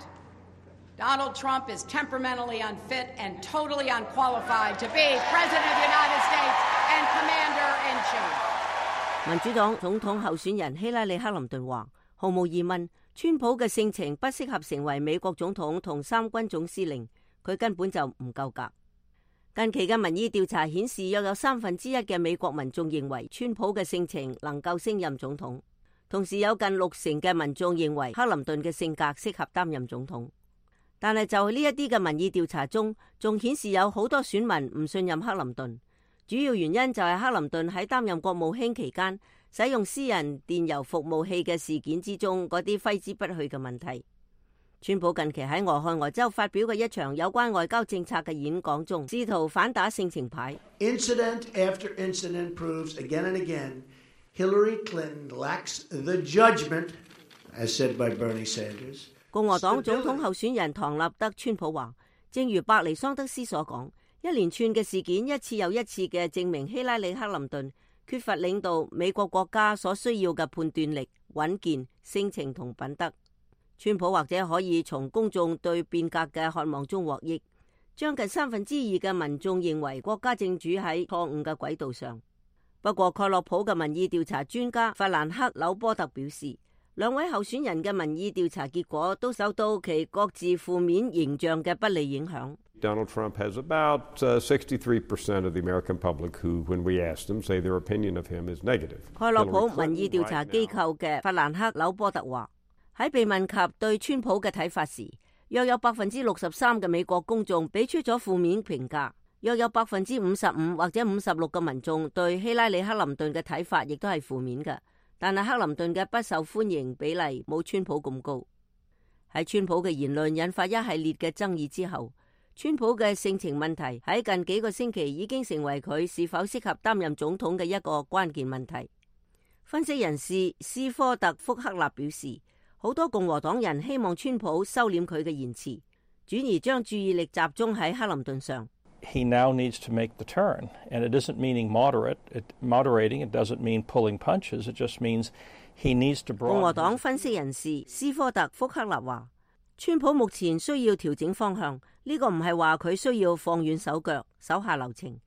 Donald Trump is temperamentally unfit and totally unqualified to be President of the United States and Commander-in-Chief。 民主黨總統候選人希拉里克林頓話，毫無疑問，川普嘅性情不適合成為美國總統同三軍總司令，佢根本就唔夠格。近期嘅民意調查顯示，約有三分之一嘅美國民眾認為川普嘅性情能夠升任總統，同時有近六成嘅民眾認為克林頓嘅性格適合擔任總統。但係就呢一啲嘅民意調查中，仲顯示有好多選民唔信任克林頓。主要原因就係克林頓喺擔任國務卿期間使用私人電郵服務器嘅事件之中嗰啲揮之不去嘅問題。川普近期喺俄亥俄州發表嘅一場有關外交政策嘅演講中，試圖反打性情牌。 Incident after incident proves again and again Hillary Clinton lacks the judgment, as said by Bernie Sanders. 共和黨總統候選人唐納德川普話，正如伯尼桑德斯所講，一連串嘅事件一次又一次嘅證明希拉里克林頓缺乏領導美國國家所需要嘅判斷力、穩健、性情同品德。川普或者可以從公眾對變革嘅渴望中獲益，將近三分之二嘅民眾認為國家正處喺錯誤嘅軌道上。不過蓋洛普嘅民意調查專家法蘭克紐波特表示，兩位候選人嘅民意調查結果都受到其各自負面形象嘅不利影響。 Donald Trump has about uh, sixty-three percent of the American public who, when we ask them, say their opinion of him is negative. 蓋洛普民意調查機構嘅法蘭克紐波特話，喺被問及對川普嘅睇法時，約有百分之六十三嘅美國公眾俾出咗負面評價，約有百分之五十五或者五十六嘅民眾對希拉里克林頓嘅睇法亦都係負面嘅。但係克林頓嘅不受歡迎比例冇川普咁高。喺川普嘅言論引發一系列嘅爭議之後，川普嘅性情問題喺近幾個星期已經成為佢是否適合擔任總統嘅一個關鍵問題。分析人士斯科特福克納表示，好多共和黨人希望川普收斂佢嘅言辭，轉而將注意力集中喺克林頓上。 He now needs to make the turn, and it isn't meaning moderate, it, moderating. It doesn't mean pulling punches. It just means he needs to broaden. 共和黨分析人士斯科特福克納話，川普目前需要調整方向，呢個唔係話佢需要放軟手腳、手下留情，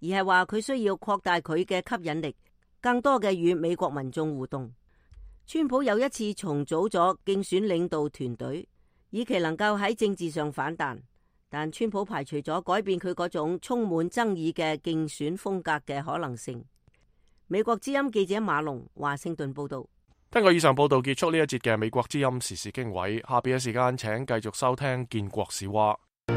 而係話佢需要擴大佢嘅吸引力，更多嘅與美國民眾互動。川普有一次重組咗競選領導團隊，以期能夠喺政治上反彈，但川普排除咗改變佢嗰種充滿爭議嘅競選風格嘅可能性。美國之音記者馬龍華盛頓報道。 聽過以上報道，結束呢一節嘅美國之音時事經緯，下邊嘅時間請繼續收聽建國史話。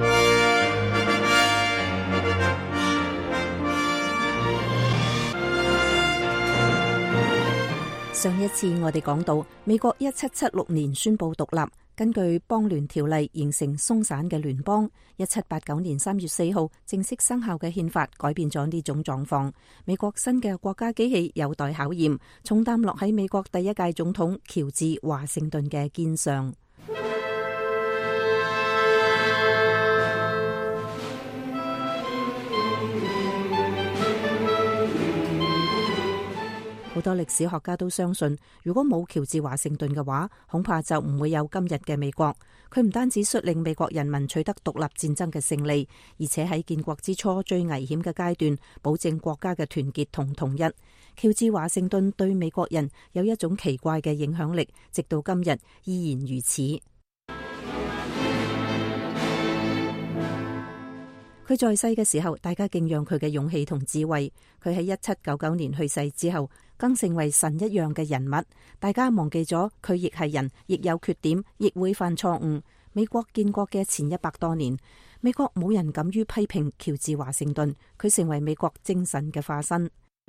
上一次我哋講到，美國一七七六年宣布獨立，根據邦聯條例形成鬆散嘅聯邦。一七八九年三月四號正式生效嘅憲法改變咗呢種狀況。美國新嘅國家機器有待考驗，重擔落喺美國第一屆總統喬治華盛頓嘅肩上。好多歷史學家都相信，如果冇喬治華盛頓嘅話，恐怕就唔會有今日嘅美國。佢唔單止率領美國人民取得獨立戰爭嘅勝利，而且喺建國之初最危險嘅階段，保證國家嘅團結同統一。喬治華盛頓對美國人有一種奇怪嘅影響力，直到今日依然如此。佢在世嘅時候，大家敬仰佢嘅勇氣同智慧。佢喺一七九九年去世之後，更成為神一樣嘅人物。大家忘記咗佢亦係人，亦有缺點，亦會犯錯誤。美國建國嘅前一百多年，美國冇人敢於批評喬治華盛頓，佢成為美國精神嘅化身。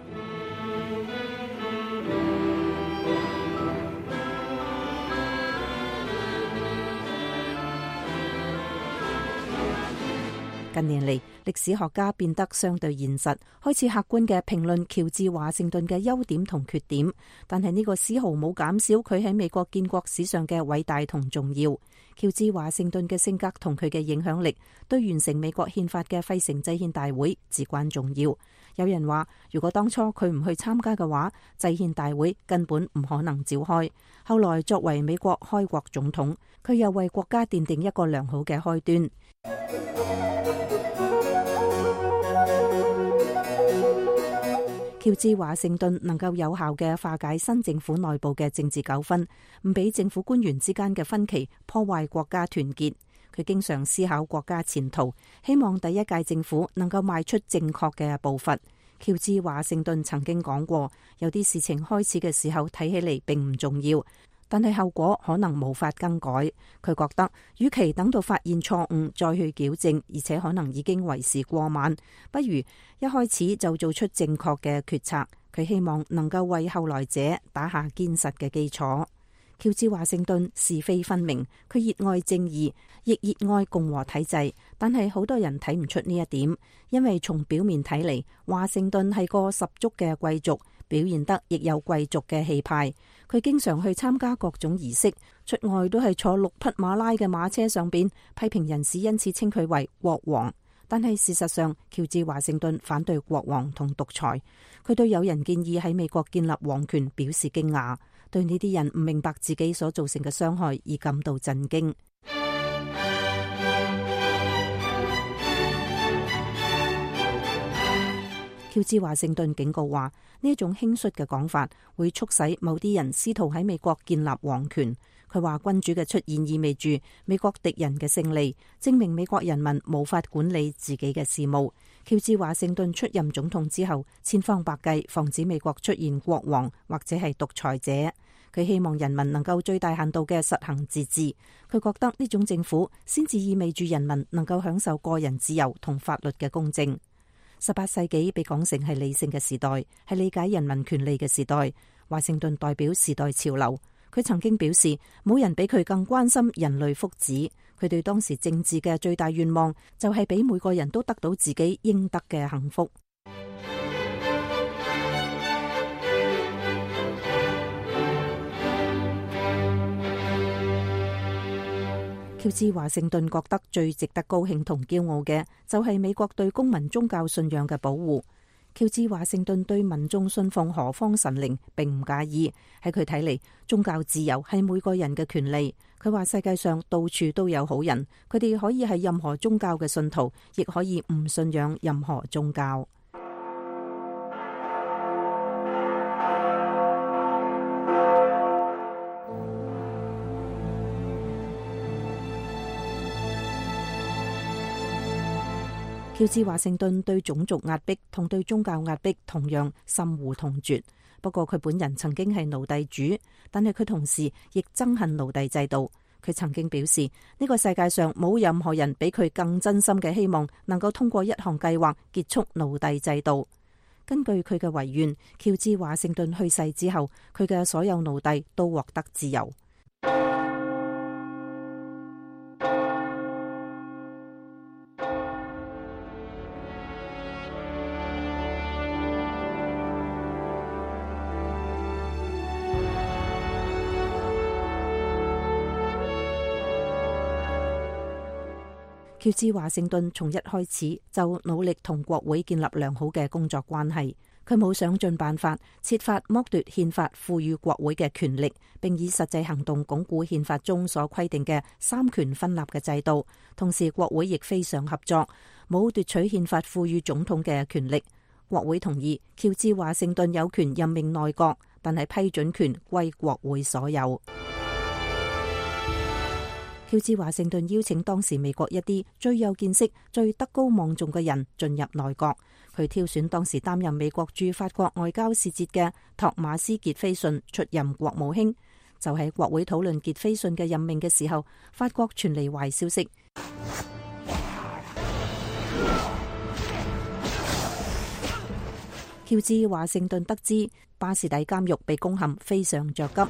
近年嚟，歷史學家變得相對現實，開始客觀嘅評論喬治華盛頓嘅優點同缺點，但係呢個絲毫冇減少佢喺美國建國史上嘅偉大同重要。喬治華盛頓嘅性格同佢嘅影響力，對完成美國憲法嘅費城制憲大會至關重要。有人話，如果當初佢唔去參加嘅話，制憲大會根本唔可能召開。後來作為美國開國總統，佢又為國家奠定一個良好嘅開端。喬治華盛頓能夠有效嘅化解新政府內部嘅政治糾紛，唔俾政府官員之間嘅分歧破壞國家團結。佢經常思考國家前途，希望第一屆政府能夠邁出正確嘅步伐。喬治華盛頓曾經講過，有啲事情開始嘅時候睇起嚟並唔重要，但係後果可能無法更改。佢覺得，與其等到發現錯誤再去矯正，而且可能已經為時過晚，不如一開始就做出正確嘅決策。佢希望能夠為後來者打下堅實嘅基礎。喬治華盛頓是非分明，佢熱愛正義，亦熱愛共和體制，但係好多人睇唔出呢一點，因為從表面睇嚟，華盛頓係個十足嘅貴族，表現得亦有貴族嘅氣派。佢經常去參加各種儀式，出外都係坐六匹馬拉嘅馬車上邊，批評人士因此稱佢為國王。但係事實上，喬治華盛頓反對國王同獨裁，佢對有人建議喺美國建立皇權表示驚訝，對呢啲人唔明白自己所造成嘅傷害而感到震驚。喬治華盛頓警告話，呢一種輕率嘅講法會促使某啲人試圖喺美國建立皇權。佢話君主嘅出現意味住美國敵人嘅勝利，證明美國人民無法管理自己嘅事務。喬治華盛頓出任總統之後，千方百計防止美國出現國王或者係獨裁者。佢希望人民能夠最大限度嘅實行自治。佢覺得呢種政府先至意味住人民能夠享受個人自由同法律嘅公正。十八世紀被講成係理性嘅時代，係理解人民權利嘅時代。華盛頓代表時代潮流。佢曾經表示，冇人比佢更關心人類福祉。佢對當時政治嘅最大願望就係俾每個人都得到自己應得嘅幸福。喬治華盛頓覺得最值得高興同驕傲嘅就係美國對公民宗教信仰嘅保護。喬治華盛頓對民眾信奉何方神靈並唔介意，喺佢睇嚟，宗教自由係每個人嘅權利。佢話世界上到處都有好人，佢哋可以係任何宗教嘅信徒，亦可以唔信仰任何宗教。 喬治華盛頓對種族壓迫同對宗教壓迫同樣深惡痛絕。不過佢本人曾經係奴隸主，但係佢同時亦憎恨奴隸制度。佢曾經表示，呢個世界上冇任何人比佢更真心嘅希望能夠通過一項計劃結束奴隸制度。根據佢嘅遺願，喬治華盛頓去世之後，佢嘅所有奴隸都獲得自由。喬治華盛頓從一開始就努力同國會建立良好嘅工作關係。佢冇想盡辦法設法剝奪憲法賦予國會嘅權力，並以實際行動鞏固憲法中所規定嘅三權分立嘅制度。同時，國會亦非常合作，冇奪取憲法賦予總統嘅權力。國會同意喬治華盛頓有權任命內閣，但係批准權歸國會所有。喬治華盛頓邀請當時美國一啲最有見識、最德高望重嘅人進入內閣。佢挑選當時擔任美國駐法國外交使節嘅托馬斯傑菲遜出任國務卿。就喺國會討論傑菲遜嘅任命嘅時候，法國傳嚟壞消息。喬治華盛頓得知巴士底監獄被攻陷，非常着急。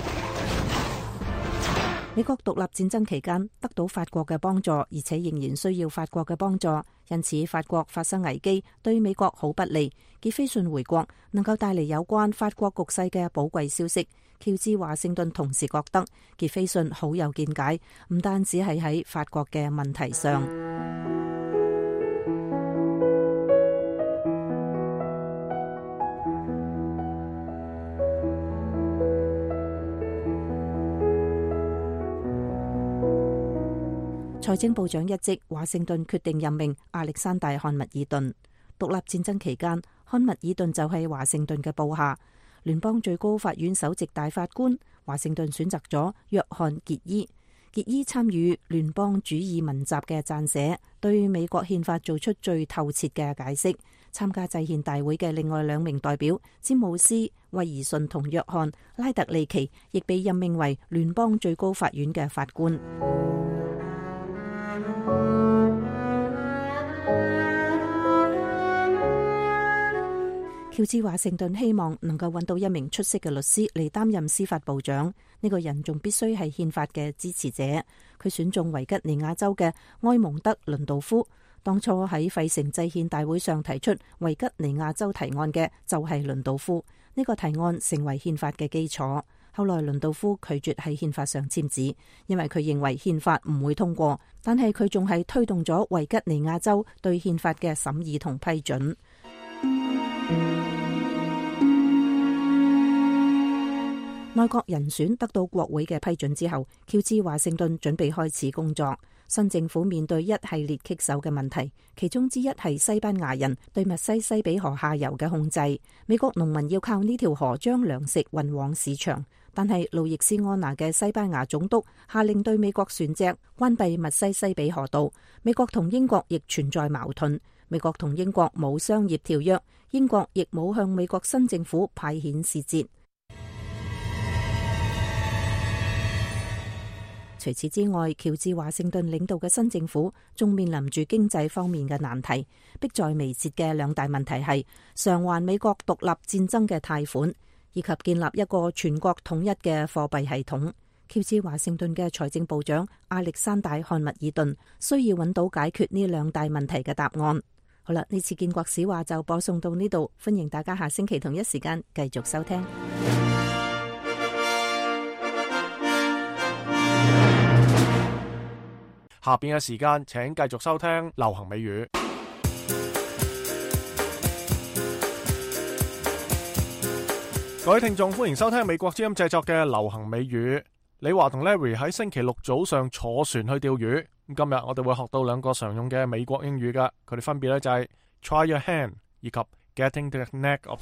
美國獨立戰爭期間得到法國嘅幫助，而且仍然需要法國嘅幫助，因此法國發生危機對美國好不利。傑菲遜回國能夠帶嚟有關法國局勢嘅寶貴消息。喬治華盛頓同時覺得傑菲遜好有見解，唔單止係喺法國嘅問題上。財政部長一職，華盛頓決定任命亞歷山大·漢密爾頓。獨立戰爭期間，漢密爾頓就係華盛頓嘅部下。聯邦最高法院首席大法官，華盛頓選擇咗約翰·傑伊。傑伊參與聯邦主義文集嘅撰寫，對美國憲法做出最透徹嘅解釋。參加制憲大會嘅另外兩名代表，詹姆斯·威爾遜同約翰·拉特利奇，亦被任命為聯邦最高法院嘅法官。喬治華盛頓希望能夠揾到一名出色嘅律師嚟擔任司法部長，呢個人仲必須係憲法嘅支持者。佢選中維吉尼亞州嘅埃蒙德·倫道夫。當初喺費城制憲大會上提出維吉尼亞州提案嘅就係倫道夫，呢個提案成為憲法嘅基礎。後來倫道夫拒絕喺憲法上簽字，因為佢認為憲法唔會通過，但係佢仲係推動咗維吉尼亞州對憲法嘅審議同批准。內閣人選得到國會嘅批准之後，喬治華盛頓準備開始工作。新政府面對一系列棘手嘅問題，其中之一係西班牙人對密西西比河下游嘅控制。美國農民要靠呢條河將糧食運往市場，但係路易斯安那嘅西班牙總督下令對美國船隻關閉密西西比河道。美國同英國亦存在矛盾，美國同英國冇商業條約，英國亦冇向美國新政府派遣使節。除此之外，喬治華盛頓領導嘅新政府仲面臨住經濟方面嘅難題，迫在眉睫嘅兩大問題係償還美國獨立戰爭嘅貸款，以及建立一個全國統一嘅貨幣系統。喬治華盛頓嘅財政部長亞歷山大·漢密爾頓需要揾到解決呢兩大問題嘅答案。好啦，呢次建國史話就播送到呢度，歡迎大家下星期同一時間繼續收聽。 下邊嘅時間，請繼續收聽流行美語。各位聽眾，歡迎收聽美國之音製作嘅流行美語。李華同 Larry 喺星期六早上坐船去釣魚。今日我哋會學到兩個常用嘅美國英語噶，佢哋分別咧就係 try your hand 以及 getting the knack of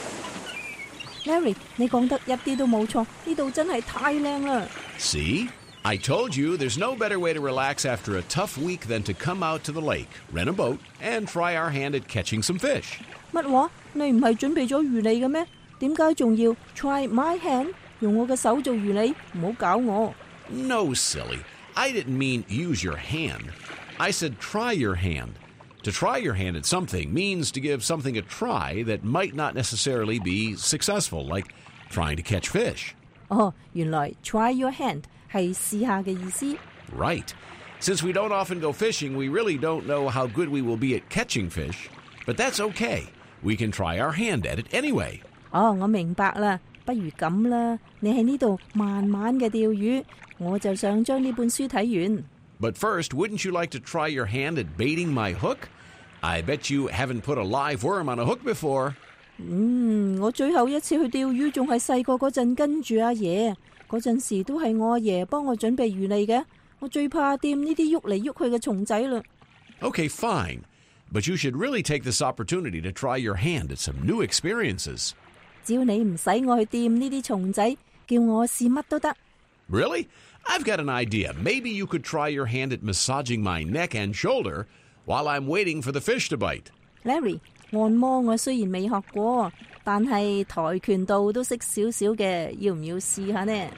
something。Larry， 你講得一啲都冇錯，呢度真係太靚啦。 See? I told you there's no better way to relax after a tough week than to come out to the lake, rent a boat, and try our hand at catching some fish. 乜話？你唔係準備咗魚餌嘅咩？點解仲要 try my hand？ 用我嘅手做魚餌？唔好搞我。 No, silly. I didn't mean use your hand. I said try your hand. To try your hand at something means to give something a try that might not necessarily be successful, like trying to catch fish. 哦，原來 try your hand 係試下嘅意思。 Right. Since we don't often go fishing, we really don't know how good we will be at catching fish. But that's okay. We can try our hand at it anyway. 哦，我明白啦。不如咁啦，你喺呢度慢慢嘅釣魚，我就想將呢本書睇完。 But first, wouldn't you like to try your hand at baiting my hook? I bet you haven't put a live worm on a hook before. 嗯，我最後一次去釣魚仲係細個嗰陣跟住阿爺，嗰陣時都係我阿爺幫我準備魚餌嘅。我最怕掂呢啲喐嚟喐去嘅蟲仔啦。 Okay, fine. But you should really take this opportunity to try your hand at some new experiences. 只要你唔使我去掂呢啲蟲仔，叫我試乜都得。 Really? I've got an idea. Maybe you could try your hand at massaging my neck and shoulder while I'm waiting for the fish to bite. Larry, 按摩我雖然未學過，但係跆拳道都識少少嘅，要唔要試下呢？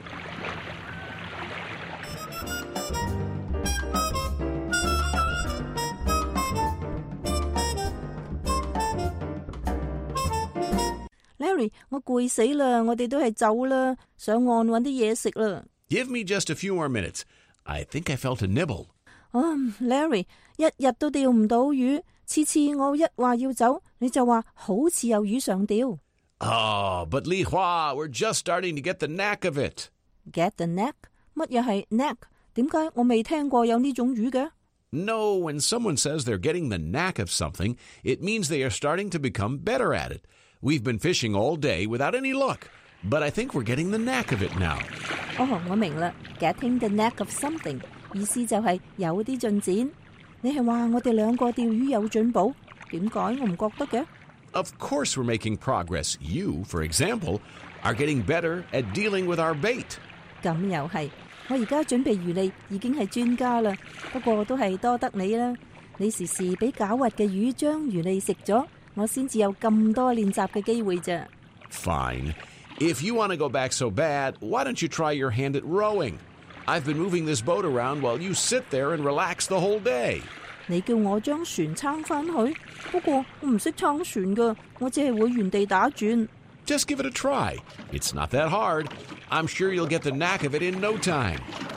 Larry, 我攰死啦，我哋都係走啦，上岸搵啲嘢食啦。 Give me just a few more minutes. I think I felt a nibble. 啊、um, ，Larry， 一日都釣唔到魚，次次我一話要走，你就話好似有魚上釣。 Oh, but Li Hua, we're just starting to get the knack of it. Get the knack？ 乜嘢係 knack？ 點解我未聽過有呢種魚嘅？ No, when someone says they're getting the knack of something, it means they are starting to become better at it. We've been fishing all day without any luck, but I think we're getting the knack of it now. 哦，我明啦 ，getting the knack of something 意思就係有啲進展。你係話我哋兩個釣魚有進步？點解我唔覺得嘅？ Of course we're making progress. You, for example, are getting better at dealing with our bait. 咁又係，我而家準備魚餌已經係專家啦。不過都係多得你啦，你時時俾狡猾嘅魚將魚餌食咗。我先至有咁多練習嘅機會啫。 Fine. If you want to go back so bad, why don't you try your hand at rowing? I've been moving this boat around while you sit there and relax the whole day. 你叫我將船撐翻去，不過我唔識撐船噶，我只係會原地打轉。 Just give it a try. It's not that hard. I'm sure you'll get the knack of it in no time.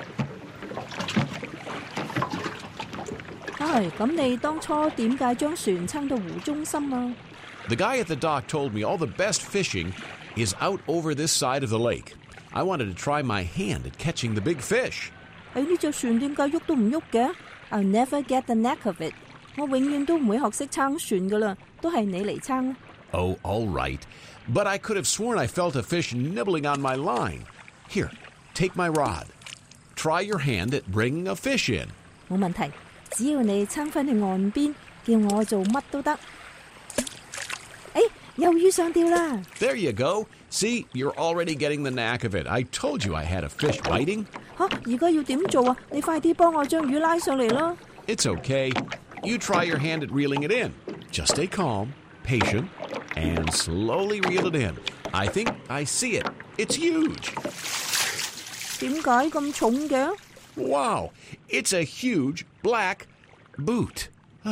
唉，咁你當初點解將船撐到湖中心啊？ The guy at the dock told me all the best fishing is out over this side of the lake. I wanted to try my hand at catching the big fish. 誒，呢隻船點解喐都唔喐嘅？ I'll never get the knack of it. 我永遠都唔會學識撐船噶啦，都係你嚟撐。 Oh, all right. But I could have sworn I felt a fish nibbling on my line. Here, take my rod. Try your hand at bringing a fish in. 冇問題，只要你撐返去岸邊，叫我做乜都得。誒，有魚上釣啦 There you go. See, you're already getting the knack of it. I told you I had a fish biting. 嚇，而家要點做啊？你快啲幫我將魚拉上嚟啦。 It's okay. You try your hand at reeling it in. Just stay calm, patient, and slowly reel it in. I think I see it. It's huge. 點解咁重嘅？ Wow, it's a huge black boot.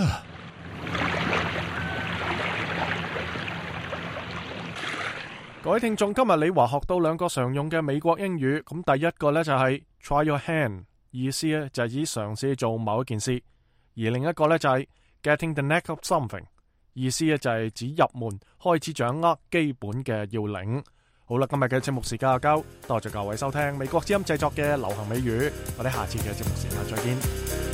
各位聽眾，今日李華學到兩個常用嘅美國英語，咁第一個呢就係 try your hand， 意思呢就係以嘗試做某一件事，而另一個呢就係 getting the knack of something， 意思呢就係指入門開始掌握基本嘅要領。好啦，今日嘅節目時間夠，多謝各位收聽美國之音製作嘅流行美語，我哋下次嘅節目時間再見。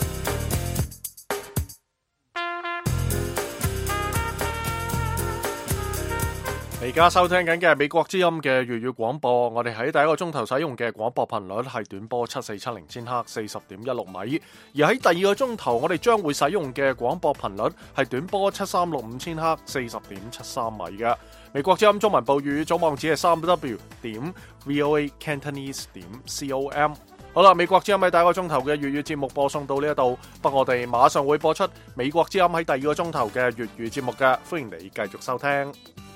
而家收聽緊嘅係美國之音嘅粵語廣播，我哋喺第一個鐘頭使用嘅廣播頻率係短波七四七零千赫四十點一六米，而喺第二個鐘頭我哋將會使用嘅廣播頻率係短波七三六五千赫四十點七三米嘅。美國之音中文部語總網址係三 w 點 voa cantonese 點 com。 好啦，美國之音喺第一個鐘頭嘅粵語節目播送到呢一度，不過我哋馬上會播出美國之音喺第二個鐘頭嘅粵語節目嘅，歡迎你繼續收聽。